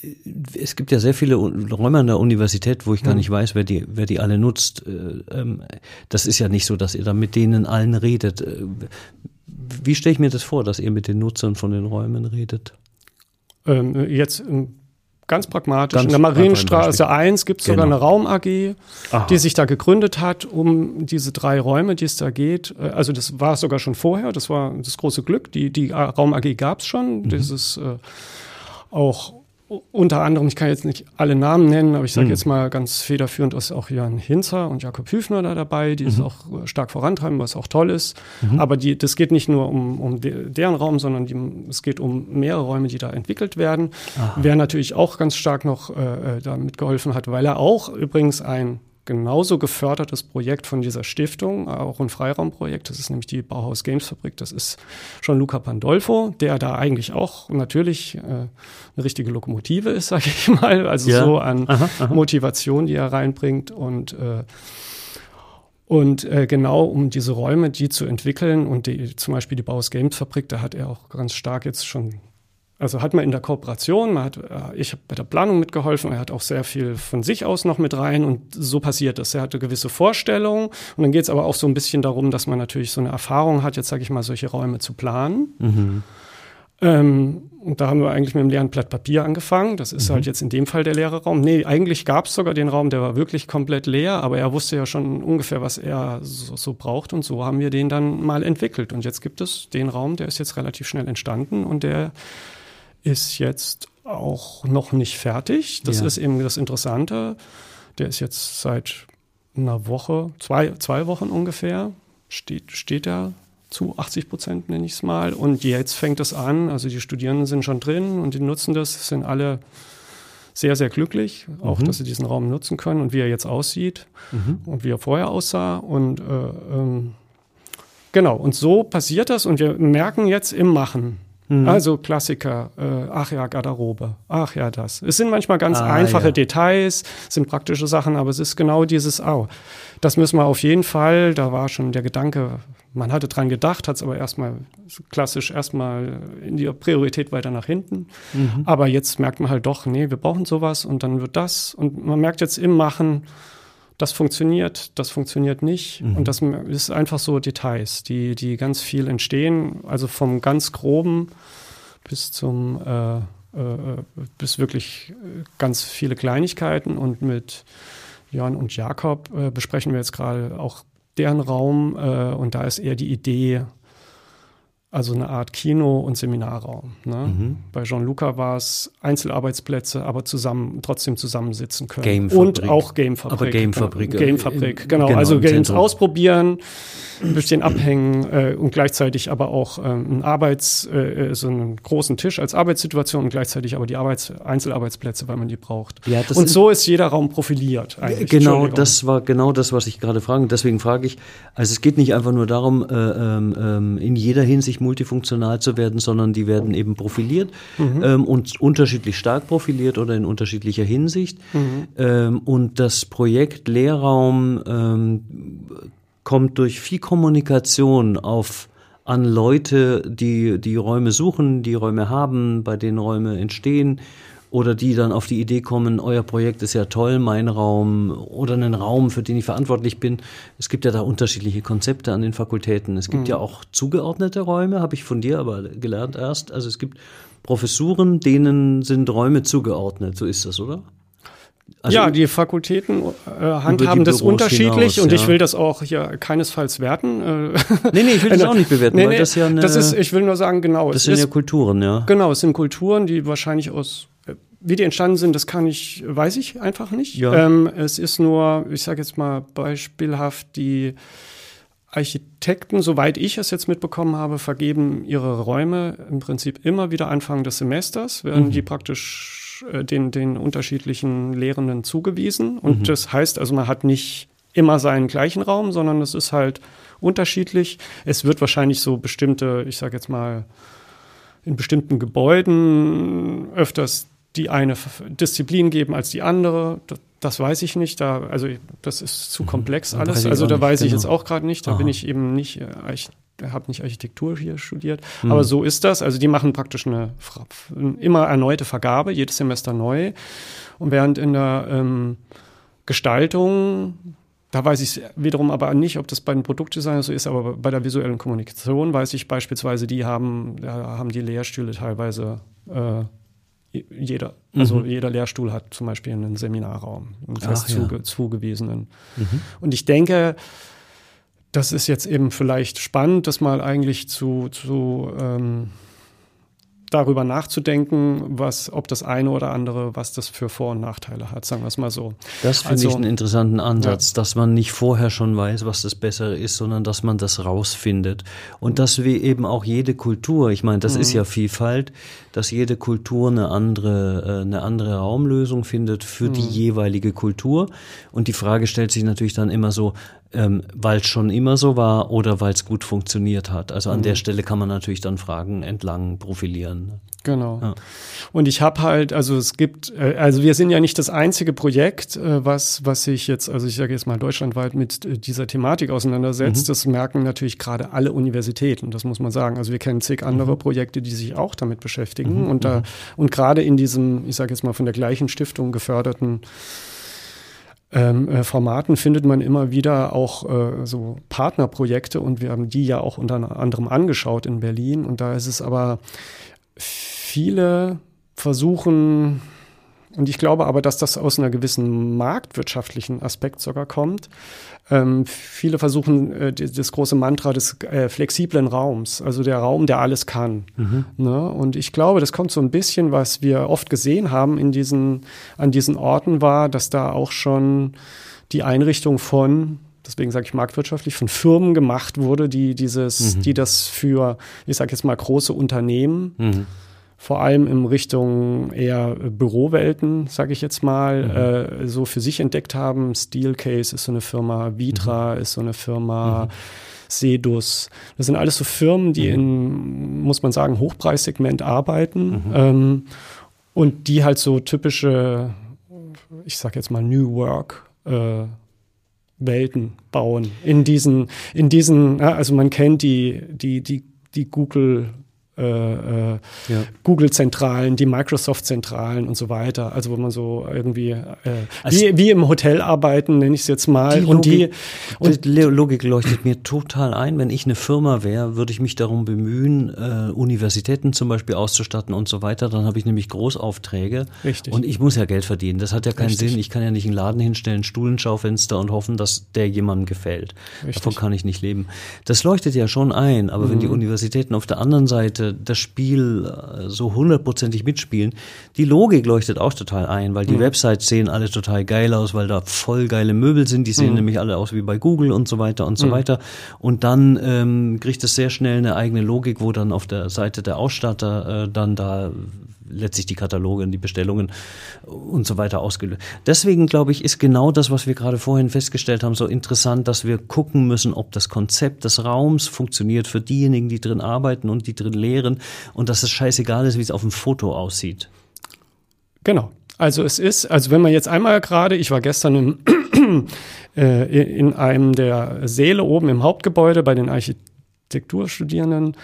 es gibt ja sehr viele Räume an der Universität, wo ich gar Hm. nicht weiß, wer die, wer die alle nutzt. Das ist ja nicht so, dass ihr da mit denen allen redet. Wie stelle ich mir das vor, dass ihr mit den Nutzern von den Räumen redet? Ähm, jetzt ähm, ganz pragmatisch. Ganz in der Marienstraße einfach ein eins gibt es sogar Genau. eine Raum-A G, Aha. die sich da gegründet hat, um diese drei Räume, die es da geht. äh, Also das war sogar schon vorher, das war das große Glück. Die, die Raum-A G gab es schon. Mhm. Das ist äh, auch u- unter anderem, ich kann jetzt nicht alle Namen nennen, aber ich sage Mhm. jetzt mal ganz federführend ist auch Jan Hinzer und Jakob Hüfner da dabei, die es Mhm. auch äh, stark vorantreiben, was auch toll ist. Mhm. Aber die, das geht nicht nur um, um de, deren Raum, sondern die, es geht um mehrere Räume, die da entwickelt werden. Aha. Wer natürlich auch ganz stark noch äh, da mitgeholfen hat, weil er auch übrigens ein genauso gefördertes Projekt von dieser Stiftung, auch ein Freiraumprojekt, das ist nämlich die Bauhaus Games Fabrik, das ist schon Luca Pandolfo, der da eigentlich auch natürlich äh, eine richtige Lokomotive ist, sage ich mal, also Ja. so an Aha, aha. Motivation, die er reinbringt und äh, und äh, genau um diese Räume, die zu entwickeln und die, zum Beispiel die Bauhaus Games Fabrik, da hat er auch ganz stark jetzt schon, also hat man in der Kooperation, man hat, äh, ich habe bei der Planung mitgeholfen, er hat auch sehr viel von sich aus noch mit rein und so passiert das. Er hatte gewisse Vorstellungen und dann geht es aber auch so ein bisschen darum, dass man natürlich so eine Erfahrung hat, jetzt sage ich mal, solche Räume zu planen. Mhm. Ähm, und da haben wir eigentlich mit dem leeren Blatt Papier angefangen. Das ist Mhm. halt jetzt in dem Fall der leere Raum. Nee, eigentlich gab es sogar den Raum, der war wirklich komplett leer, aber er wusste ja schon ungefähr, was er so, so braucht und so haben wir den dann mal entwickelt. Und jetzt gibt es den Raum, der ist jetzt relativ schnell entstanden und der ist jetzt auch noch nicht fertig. Das Ja. ist eben das Interessante. Der ist jetzt seit einer Woche, zwei, zwei Wochen ungefähr, steht, steht er zu achtzig Prozent, nenne ich es mal. Und jetzt fängt es an, also die Studierenden sind schon drin und die nutzen das, sind alle sehr, sehr glücklich, auch Mhm. dass sie diesen Raum nutzen können und wie er jetzt aussieht Mhm. und wie er vorher aussah. Und äh, ähm, genau, und so passiert das und wir merken jetzt im Machen. Mhm. Also Klassiker, äh, ach ja, Garderobe, ach ja, das. Es sind manchmal ganz Ah, einfache ja. Details, sind praktische Sachen, aber es ist genau dieses, oh, das müssen wir auf jeden Fall, da war schon der Gedanke, man hatte dran gedacht, hat es aber erstmal klassisch erstmal in die Priorität weiter nach hinten. Mhm. Aber jetzt merkt man halt doch, nee, wir brauchen sowas und dann wird das. Und man merkt jetzt im Machen, das funktioniert, das funktioniert nicht. Mhm. Und das ist einfach so Details, die, die ganz viel entstehen. Also vom ganz Groben bis zum, äh, äh, bis wirklich äh, ganz viele Kleinigkeiten. Und mit Jörn und Jakob äh, besprechen wir jetzt gerade auch deren Raum. Äh, und da ist eher die Idee, also eine Art Kino- und Seminarraum. Ne? Mhm. Bei Jean-Luca war es Einzelarbeitsplätze, aber zusammen, trotzdem zusammensitzen können. Gamefabrik. Und auch Gamefabrik. Aber Gamefabrik, Genau, Gamefabrik, äh, genau. genau, Also im Games Zentrum. ausprobieren, ein bisschen abhängen äh, und gleichzeitig aber auch ähm, ein Arbeits, äh, so einen großen Tisch als Arbeitssituation und gleichzeitig aber die Arbeits Einzelarbeitsplätze, weil man die braucht. Ja, das und ist- so ist jeder Raum profiliert eigentlich. Genau, Entschuldigung. das war genau das, was ich gerade frage. Deswegen frage ich, also es geht nicht einfach nur darum, äh, ähm, in jeder Hinsicht multifunktional zu werden, sondern die werden eben profiliert Mhm. ähm, und unterschiedlich stark profiliert oder in unterschiedlicher Hinsicht. Mhm. Ähm, und das Projekt Lehrraum ähm, kommt durch viel Kommunikation auf an Leute, die die Räume suchen, die Räume haben, bei denen Räume entstehen oder die dann auf die Idee kommen, euer Projekt ist ja toll, mein Raum oder einen Raum, für den ich verantwortlich bin. Es gibt ja da unterschiedliche Konzepte an den Fakultäten. Es gibt Mhm. ja auch zugeordnete Räume, habe ich von dir aber gelernt erst. Also es gibt Professuren, denen sind Räume zugeordnet. So ist das, oder? Also ja, die Fakultäten äh, handhaben das Büros unterschiedlich hinaus, und ja. ich will das auch hier keinesfalls werten. Äh, Nee, nee, ich will das auch nicht bewerten, nee, weil nee, das ja eine, das ist, ich will nur sagen, genau, das es sind ist, ja Kulturen, ja. genau, es sind Kulturen, die wahrscheinlich aus, äh, wie die entstanden sind, das kann ich, weiß ich einfach nicht. Ja. Ähm, es ist nur, ich sage jetzt mal beispielhaft, die Architekten, soweit ich es jetzt mitbekommen habe, vergeben ihre Räume im Prinzip immer wieder Anfang des Semesters, werden Mhm. die praktisch äh, den, den unterschiedlichen Lehrenden zugewiesen. Und Mhm. das heißt also, man hat nicht immer seinen gleichen Raum, sondern es ist halt unterschiedlich. Es wird wahrscheinlich so bestimmte, ich sage jetzt mal, in bestimmten Gebäuden öfters die eine F- Disziplin geben als die andere. Das, das weiß ich nicht. Da, also das ist zu komplex Mhm. alles. Weiß ich Also auch da nicht, weiß ich genau. jetzt auch gerade nicht. Da Aha. bin ich eben nicht äh, Architekt habe nicht Architektur hier studiert, Mhm. aber so ist das. Also die machen praktisch eine immer erneute Vergabe, jedes Semester neu. Und während in der ähm, Gestaltung, da weiß ich wiederum aber nicht, ob das bei den Produktdesignern so ist, aber bei der visuellen Kommunikation weiß ich beispielsweise, die haben, da haben die Lehrstühle teilweise äh, jeder, also Mhm. jeder Lehrstuhl hat zum Beispiel einen Seminarraum, einen Ach, fest ja. zuge zugewiesenen. Mhm. Und ich denke, das ist jetzt eben vielleicht spannend, das mal eigentlich zu, zu ähm, darüber nachzudenken, was, ob das eine oder andere, was das für Vor- und Nachteile hat, sagen wir es mal so. Das finde Also- ich einen interessanten Ansatz, dass man nicht vorher schon weiß, was das Bessere ist, sondern dass man das rausfindet. Und dass wir eben auch jede Kultur, ich meine, das ist ja Vielfalt, dass jede Kultur eine andere, äh, eine andere Raumlösung findet für die jeweilige Kultur. Und die Frage stellt sich natürlich dann immer so, ähm, weil es schon immer so war oder weil es gut funktioniert hat. Also an der Stelle kann man natürlich dann Fragen entlang profilieren. Genau. Ja. Und ich habe halt, also es gibt, äh, also wir sind ja nicht das einzige Projekt, äh, was was sich jetzt, also ich sage jetzt mal deutschlandweit mit äh, dieser Thematik auseinandersetzt. Mhm. Das merken natürlich gerade alle Universitäten, das muss man sagen. Also wir kennen zig andere Projekte, die sich auch damit beschäftigen. Mhm. Und da und gerade in diesem, ich sage jetzt mal von der gleichen Stiftung geförderten Ähm, äh, Formaten findet man immer wieder auch äh, so Partnerprojekte und wir haben die ja auch unter anderem angeschaut in Berlin und da ist es aber viele versuchen, und ich glaube aber, dass das aus einer gewissen marktwirtschaftlichen Aspekt sogar kommt. Ähm, viele versuchen äh, die, das große Mantra des äh, flexiblen Raums, also der Raum, der alles kann. Mhm. Ne? Und ich glaube, das kommt so ein bisschen, was wir oft gesehen haben in diesen, an diesen Orten war, dass da auch schon die Einrichtung von, deswegen sage ich marktwirtschaftlich, von Firmen gemacht wurde, die dieses, Mhm. die das für, ich sage jetzt mal, große Unternehmen, Mhm. vor allem in Richtung eher Bürowelten, sage ich jetzt mal, äh, so für sich entdeckt haben. Steelcase ist so eine Firma, Vitra ist so eine Firma, Sedus. Das sind alles so Firmen, die in, muss man sagen, Hochpreissegment arbeiten ähm, und die halt so typische, ich sage jetzt mal New Work äh, Welten bauen. In diesen, in diesen, ja, also man kennt die, die, die, die Google Äh, äh, Ja. Google-Zentralen, die Microsoft-Zentralen und so weiter. Also wo man so irgendwie äh, Also- wie, wie im Hotel arbeiten, nenne ich es jetzt mal. Die und die Logik, und die Logik leuchtet mir total ein. Wenn ich eine Firma wäre, würde ich mich darum bemühen, äh, Universitäten zum Beispiel auszustatten und so weiter. Dann habe ich nämlich Großaufträge. Richtig. Und ich muss ja Geld verdienen. Das hat ja keinen Richtig. Sinn. Ich kann ja nicht einen Laden hinstellen, Stuhlenschaufenster und hoffen, dass der jemandem gefällt. Richtig. Davon kann ich nicht leben. Das leuchtet ja schon ein. Aber wenn die Universitäten auf der anderen Seite das Spiel äh, so hundertprozentig mitspielen, die Logik leuchtet auch total ein, weil die Mhm. Websites sehen alle total geil aus, weil da voll geile Möbel sind. Die sehen Mhm. nämlich alle aus wie bei Google und so weiter und so Mhm. weiter. Und dann ähm, kriegt es sehr schnell eine eigene Logik, wo dann auf der Seite der Ausstatter äh, dann da letztlich die Kataloge und die Bestellungen und so weiter ausgelöst. Deswegen, glaube ich, ist genau das, was wir gerade vorhin festgestellt haben, so interessant, dass wir gucken müssen, ob das Konzept des Raums funktioniert für diejenigen, die drin arbeiten und die drin lehren und dass es scheißegal ist, wie es auf dem Foto aussieht. Genau. Also es ist, also wenn man jetzt einmal gerade, ich war gestern im, äh, in einem der Säle oben im Hauptgebäude bei den Architekturstudierenden,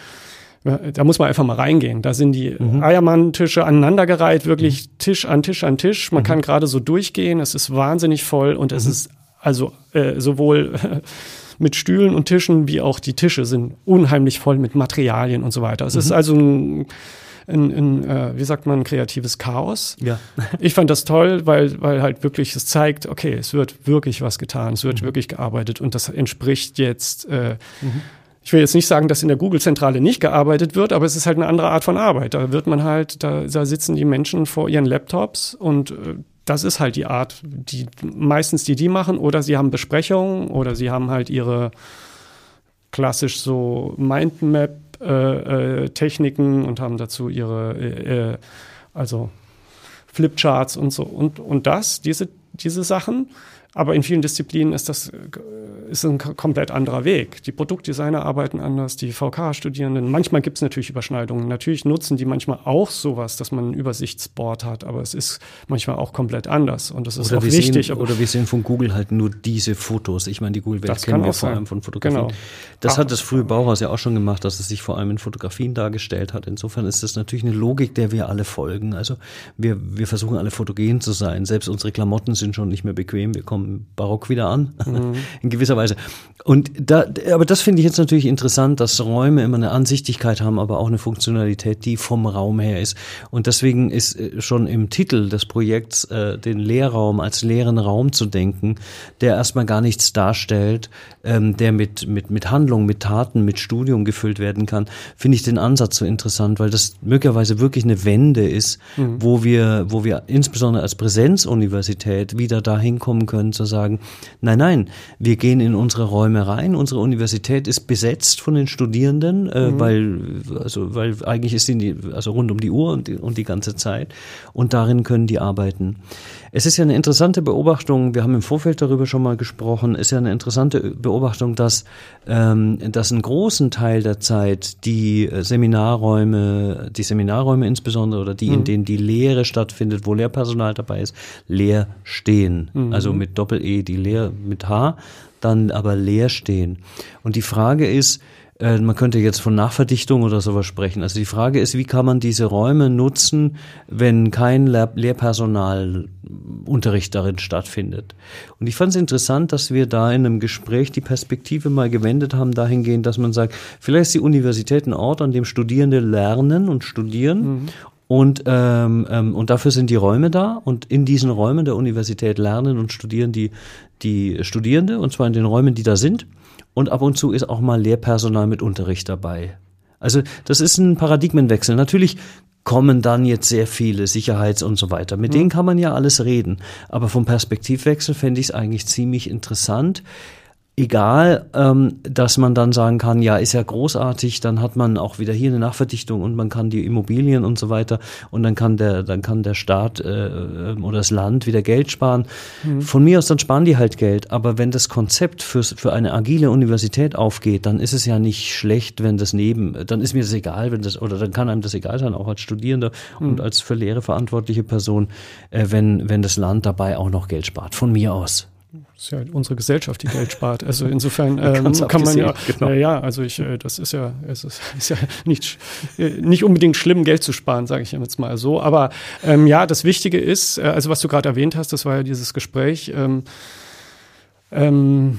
da muss man einfach mal reingehen. Da sind die mhm. Eiermann-Tische aneinandergereiht, wirklich Tisch an Tisch an Tisch. Man mhm. kann gerade so durchgehen. Es ist wahnsinnig voll und mhm. es ist also äh, sowohl mit Stühlen und Tischen wie auch die Tische sind unheimlich voll mit Materialien und so weiter. Es mhm. ist also ein, ein, ein äh, wie sagt man, ein kreatives Chaos. Ja. Ich fand das toll, weil, weil halt wirklich es zeigt, okay, es wird wirklich was getan, es wird mhm. wirklich gearbeitet und das entspricht jetzt äh, mhm. Ich will jetzt nicht sagen, dass in der Google-Zentrale nicht gearbeitet wird, aber es ist halt eine andere Art von Arbeit. Da wird man halt, da, da sitzen die Menschen vor ihren Laptops und äh, das ist halt die Art, die meistens die die machen oder sie haben Besprechungen oder sie haben halt ihre klassisch so Mindmap-Techniken äh, äh, und haben dazu ihre äh, äh, also Flipcharts und so und und das, diese diese Sachen. Aber in vielen Disziplinen ist das ist ein komplett anderer Weg. Die Produktdesigner arbeiten anders, die V K-Studierenden. Manchmal gibt es natürlich Überschneidungen. Natürlich nutzen die manchmal auch sowas, dass man ein Übersichtsboard hat, aber es ist manchmal auch komplett anders. Und das ist oder auch wir wichtig. Sehen, oder wir sehen von Google halt nur diese Fotos. Ich meine, die Google-Welt Das kennen kann wir auch vor sein. allem von Fotografien. Genau. Das Ah. hat das frühe Bauhaus ja auch schon gemacht, dass es sich vor allem in Fotografien dargestellt hat. Insofern ist das natürlich eine Logik, der wir alle folgen. Also wir, wir versuchen alle fotogen zu sein. Selbst unsere Klamotten sind schon nicht mehr bequem. Wir kommen barock wieder an, mhm. in gewisser Weise. Und da, aber das finde ich jetzt natürlich interessant, dass Räume immer eine Ansichtigkeit haben, aber auch eine Funktionalität, die vom Raum her ist. Und deswegen ist schon im Titel des Projekts äh, den Lehrraum als leeren Raum zu denken, der erstmal gar nichts darstellt, ähm, der mit, mit, mit Handlung, mit Taten, mit Studium gefüllt werden kann, finde ich den Ansatz so interessant, weil das möglicherweise wirklich eine Wende ist, mhm. wo wir, wo wir insbesondere als Präsenzuniversität wieder dahin kommen können, zu sagen, nein, nein, wir gehen in unsere Räume rein, unsere Universität ist besetzt von den Studierenden, äh, mhm. weil, also, weil eigentlich ist die, also rund um die Uhr und die, und die ganze Zeit, und darin können die arbeiten. Es ist ja eine interessante Beobachtung, wir haben im Vorfeld darüber schon mal gesprochen, ist ja eine interessante Beobachtung, dass, ähm, dass einen großen Teil der Zeit die Seminarräume, die Seminarräume insbesondere, oder die, mhm. in denen die Lehre stattfindet, wo Lehrpersonal dabei ist, leer stehen. Mhm. Also mit Doppel-E, die Lehr mit H, dann aber leer stehen. Und die Frage ist, äh, man könnte jetzt von Nachverdichtung oder sowas sprechen. Also die Frage ist, wie kann man diese Räume nutzen, wenn kein Lehr- Lehrpersonalunterricht darin stattfindet? Und ich fand es interessant, dass wir da in einem Gespräch die Perspektive mal gewendet haben, dahingehend, dass man sagt, vielleicht ist die Universität ein Ort, an dem Studierende lernen und studieren. Mhm. Und, ähm, ähm, und dafür sind die Räume da, und in diesen Räumen der Universität lernen und studieren die, die Studierende, und zwar in den Räumen, die da sind. Und ab und zu ist auch mal Lehrpersonal mit Unterricht dabei. Also das ist ein Paradigmenwechsel. Natürlich kommen dann jetzt sehr viele Sicherheits- und so weiter. Mit mhm. denen kann man ja alles reden. Aber vom Perspektivwechsel fände ich es eigentlich ziemlich interessant. Egal, ähm, dass man dann sagen kann, ja, ist ja großartig, dann hat man auch wieder hier eine Nachverdichtung und man kann die Immobilien und so weiter, und dann kann der, dann kann der Staat äh, oder das Land wieder Geld sparen. Mhm. Von mir aus, dann sparen die halt Geld. Aber wenn das Konzept fürs, für eine agile Universität aufgeht, dann ist es ja nicht schlecht, wenn das neben, dann ist mir das egal, wenn das, oder dann kann einem das egal sein, auch als Studierender mhm. und als für Lehre verantwortliche Person, äh, wenn, wenn das Land dabei auch noch Geld spart. Von mir aus. Das ist ja unsere Gesellschaft, die Geld spart. Also insofern ähm, kann man ja, genau. äh, ja, also ich, äh, das ist ja, es ist, ist ja nicht, äh, nicht unbedingt schlimm, Geld zu sparen, sage ich jetzt mal so. Aber ähm, ja, das Wichtige ist, äh, also was du gerade erwähnt hast, das war ja dieses Gespräch. Ähm, Ähm,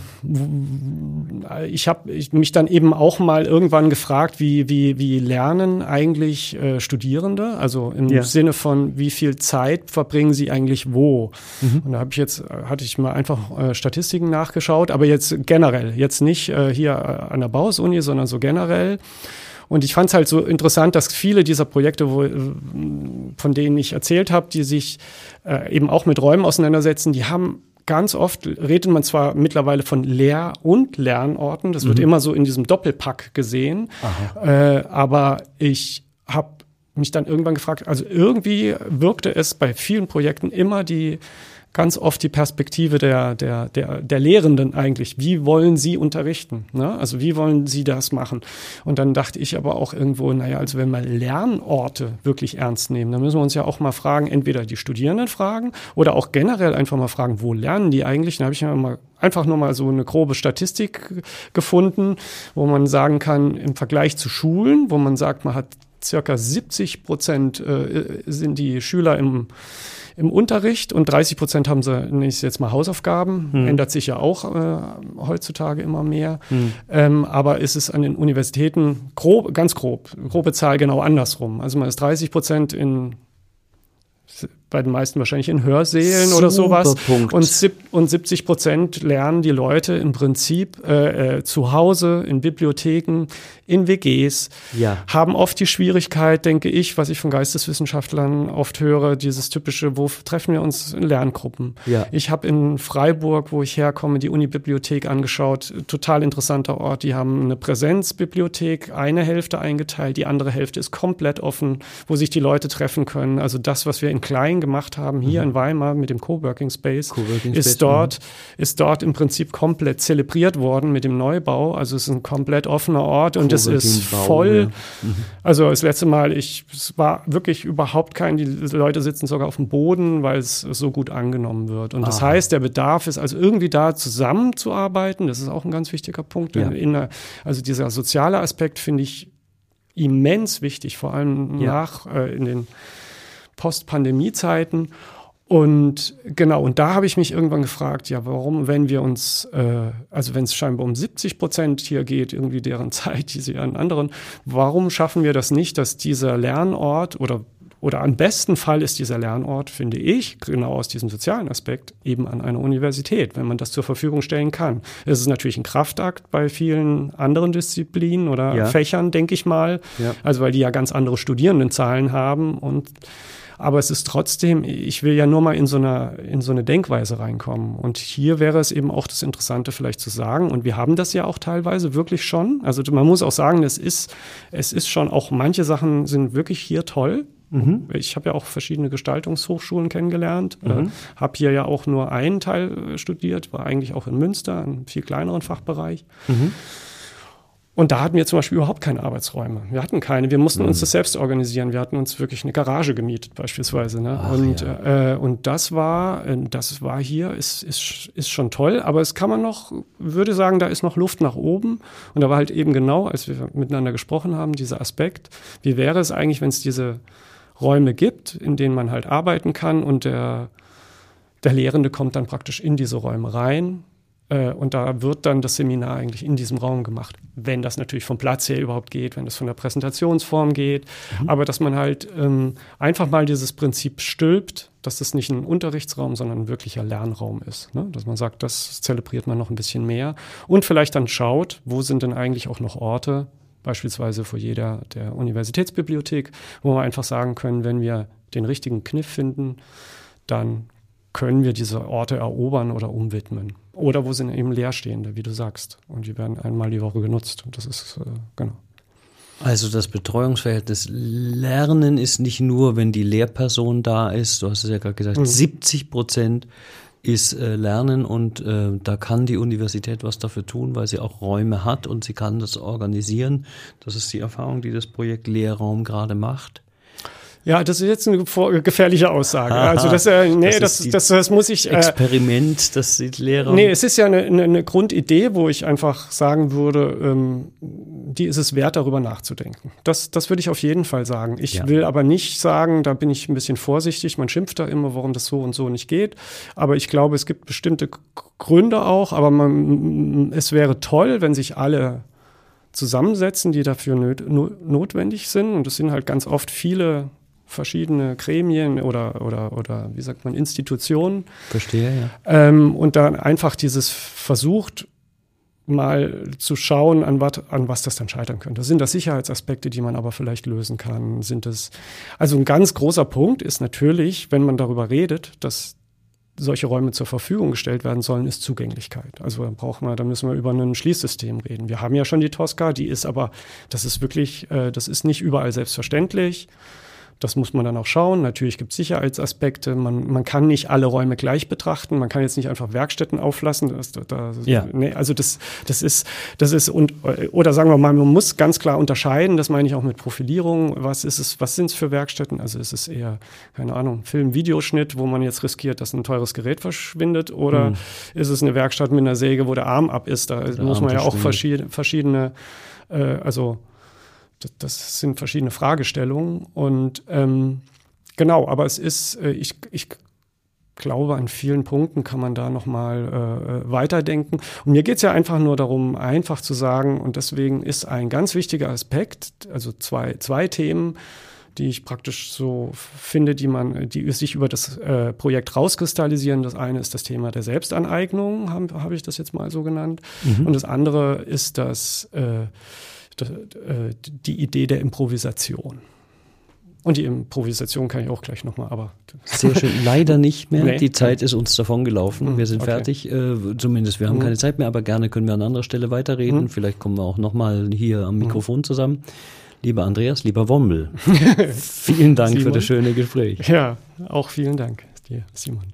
ich habe mich dann eben auch mal irgendwann gefragt, wie, wie, wie lernen eigentlich äh, Studierende? Also im ja. Sinne von, wie viel Zeit verbringen sie eigentlich wo? Mhm. Und da habe ich jetzt, hatte ich mal einfach äh, Statistiken nachgeschaut, aber jetzt generell, jetzt nicht äh, hier an der Bauhaus-Uni, sondern so generell. Und ich fand es halt so interessant, dass viele dieser Projekte, wo, von denen ich erzählt habe, die sich äh, eben auch mit Räumen auseinandersetzen, die haben ganz oft, redet man zwar mittlerweile von Lehr- und Lernorten, das wird mhm. immer so in diesem Doppelpack gesehen, äh, aber ich habe mich dann irgendwann gefragt, also irgendwie wirkte es bei vielen Projekten immer die ganz oft die Perspektive der, der, der, der Lehrenden eigentlich. Wie wollen sie unterrichten? Ne? Also wie wollen sie das machen? Und dann dachte ich aber auch irgendwo, naja, also wenn wir Lernorte wirklich ernst nehmen, dann müssen wir uns ja auch mal fragen, entweder die Studierenden fragen oder auch generell einfach mal fragen, wo lernen die eigentlich? Da habe ich ja mal einfach nur mal so eine grobe Statistik gefunden, wo man sagen kann, im Vergleich zu Schulen, wo man sagt, man hat circa siebzig Prozent äh, sind die Schüler im im Unterricht und dreißig Prozent haben sie, nenne ich es jetzt mal, Hausaufgaben. Hm. Ändert sich ja auch äh, heutzutage immer mehr. Hm. Ähm, aber ist es an den Universitäten grob, ganz grob, grobe Zahl genau andersrum. Also man ist dreißig Prozent in, bei den meisten wahrscheinlich in Hörsälen Super oder sowas. Punkt. Und, sieb, und siebzig Prozent lernen die Leute im Prinzip äh, äh, zu Hause, in Bibliotheken, in W Gs, ja. haben oft die Schwierigkeit, denke ich, was ich von Geisteswissenschaftlern oft höre, dieses typische, wo treffen wir uns in Lerngruppen. Ja. Ich habe in Freiburg, wo ich herkomme, die Unibibliothek angeschaut, total interessanter Ort. Die haben eine Präsenzbibliothek, eine Hälfte eingeteilt, die andere Hälfte ist komplett offen, wo sich die Leute treffen können. Also das, was wir in kleinen gemacht haben, hier mhm. in Weimar mit dem Coworking Space, Coworking ist Space, dort, mhm. ist dort im Prinzip komplett zelebriert worden mit dem Neubau. Also es ist ein komplett offener Ort und es ist Bau, voll. ja. Mhm. Also das letzte Mal, ich, es war wirklich überhaupt kein, die Leute sitzen sogar auf dem Boden, weil es so gut angenommen wird. Und das Aha. heißt, der Bedarf ist also irgendwie da zusammenzuarbeiten. Das ist auch ein ganz wichtiger Punkt. Ja. In der, also dieser soziale Aspekt finde ich immens wichtig, vor allem ja. nach äh, in den Post-Pandemie-Zeiten. Und genau, und da habe ich mich irgendwann gefragt, ja, warum, wenn wir uns, äh, also wenn es scheinbar um siebzig Prozent hier geht, irgendwie deren Zeit, die sie an anderen, warum schaffen wir das nicht, dass dieser Lernort oder Oder am besten Fall ist dieser Lernort, finde ich, genau aus diesem sozialen Aspekt, eben an einer Universität, wenn man das zur Verfügung stellen kann. Es ist natürlich ein Kraftakt bei vielen anderen Disziplinen oder ja. Fächern, denke ich mal. Ja. Also weil die ja ganz andere Studierendenzahlen haben. Und aber es ist trotzdem, ich will ja nur mal in so einer, in so eine Denkweise reinkommen. Und hier wäre es eben auch das Interessante vielleicht zu sagen. Und wir haben das ja auch teilweise wirklich schon. Also man muss auch sagen, es ist, es ist schon auch, manche Sachen sind wirklich hier toll. Mhm. Ich habe ja auch verschiedene Gestaltungshochschulen kennengelernt, mhm. äh, habe hier ja auch nur einen Teil äh, studiert, war eigentlich auch in Münster, einem viel kleineren Fachbereich. Mhm. Und da hatten wir zum Beispiel überhaupt keine Arbeitsräume. Wir hatten keine, wir mussten mhm. uns das selbst organisieren. Wir hatten uns wirklich eine Garage gemietet beispielsweise. Ne? Ach, und, ja. äh, und das war, äh, das war hier, ist, ist, ist schon toll, aber es kann man noch, würde sagen, da ist noch Luft nach oben. Und da war halt eben genau, als wir miteinander gesprochen haben, dieser Aspekt, wie wäre es eigentlich, wenn es diese Räume gibt, in denen man halt arbeiten kann und der, der Lehrende kommt dann praktisch in diese Räume rein äh, und da wird dann das Seminar eigentlich in diesem Raum gemacht. Wenn das natürlich vom Platz her überhaupt geht, wenn das von der Präsentationsform geht, mhm. aber dass man halt ähm, einfach mal dieses Prinzip stülpt, dass das nicht ein Unterrichtsraum, sondern ein wirklicher Lernraum ist. Ne? Dass man sagt, das zelebriert man noch ein bisschen mehr und vielleicht dann schaut, wo sind denn eigentlich auch noch Orte, beispielsweise vor jeder der Universitätsbibliothek, wo wir einfach sagen können, wenn wir den richtigen Kniff finden, dann können wir diese Orte erobern oder umwidmen. Oder wo sind eben Leerstehende, wie du sagst. Und die werden einmal die Woche genutzt. Und das ist, äh, genau. Also das Betreuungsverhältnis Lernen ist nicht nur, wenn die Lehrperson da ist, du hast es ja gerade gesagt, mhm. siebzig Prozent ist äh, Lernen und äh, da kann die Universität was dafür tun, weil sie auch Räume hat und sie kann das organisieren. Das ist die Erfahrung, die das Projekt Lehrraum gerade macht. Ja, das ist jetzt eine gefährliche Aussage. Aha, also das, äh, nee, das, das, das, das muss ich. Äh, Experiment, das sieht Lehrer. Nee, es ist ja eine, eine, eine Grundidee, wo ich einfach sagen würde, ähm, die ist es wert, darüber nachzudenken. Das, das würde ich auf jeden Fall sagen. Ich ja. will aber nicht sagen, da bin ich ein bisschen vorsichtig. Man schimpft da immer, warum das so und so nicht geht. Aber ich glaube, es gibt bestimmte Gründe auch. Aber man, es wäre toll, wenn sich alle zusammensetzen, die dafür nöt, notwendig sind. Und es sind halt ganz oft viele verschiedene Gremien oder, oder, oder wie sagt man, Institutionen. Verstehe, ja. Ähm, und dann einfach dieses versucht, mal zu schauen, an, wat, an was das dann scheitern könnte. Sind das Sicherheitsaspekte, die man aber vielleicht lösen kann? Sind es, also ein ganz großer Punkt ist natürlich, wenn man darüber redet, dass solche Räume zur Verfügung gestellt werden sollen, ist Zugänglichkeit. Also da brauchen wir, da müssen wir über ein Schließsystem reden. Wir haben ja schon die Tosca, die ist aber, das ist wirklich, äh, das ist nicht überall selbstverständlich. Das muss man dann auch schauen. Natürlich gibt es Sicherheitsaspekte. Man, man kann nicht alle Räume gleich betrachten. Man kann jetzt nicht einfach Werkstätten auflassen. Das, das, ja. nee, also das, das ist, das ist und oder sagen wir mal, man muss ganz klar unterscheiden. Das meine ich auch mit Profilierung. Was ist es? Was sind es für Werkstätten? Also ist es eher, keine Ahnung, Film, Videoschnitt, wo man jetzt riskiert, dass ein teures Gerät verschwindet, oder hm. ist es eine Werkstatt mit einer Säge, wo der Arm ab ist? Da der muss man ja auch verschiedene, verschiedene äh, also das sind verschiedene Fragestellungen und ähm, genau, aber es ist, äh, ich, ich glaube, an vielen Punkten kann man da nochmal äh, weiterdenken. Und mir geht es ja einfach nur darum, einfach zu sagen, und deswegen ist ein ganz wichtiger Aspekt, also zwei, zwei Themen, die ich praktisch so finde, die man, die sich über das äh, Projekt rauskristallisieren. Das eine ist das Thema der Selbstaneignung, habe hab ich das jetzt mal so genannt. Mhm. Und das andere ist das äh, die Idee der Improvisation. Und die Improvisation kann ich auch gleich nochmal, aber... Sehr schön. Leider nicht mehr. Nee. Die Zeit ist uns davon gelaufen. Wir sind okay. fertig. Äh, zumindest, wir haben mhm. keine Zeit mehr, aber gerne können wir an anderer Stelle weiterreden. Mhm. Vielleicht kommen wir auch nochmal hier am Mikrofon mhm. zusammen. Lieber Andreas, lieber Wombel, vielen Dank für das schöne Gespräch. Ja, auch vielen Dank dir, Simon.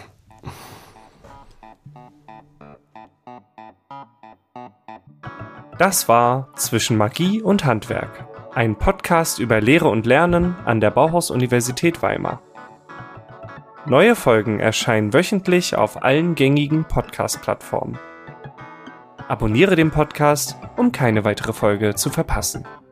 Das war Zwischen Magie und Handwerk, ein Podcast über Lehre und Lernen an der Bauhaus-Universität Weimar. Neue Folgen erscheinen wöchentlich auf allen gängigen Podcast-Plattformen. Abonniere den Podcast, um keine weitere Folge zu verpassen.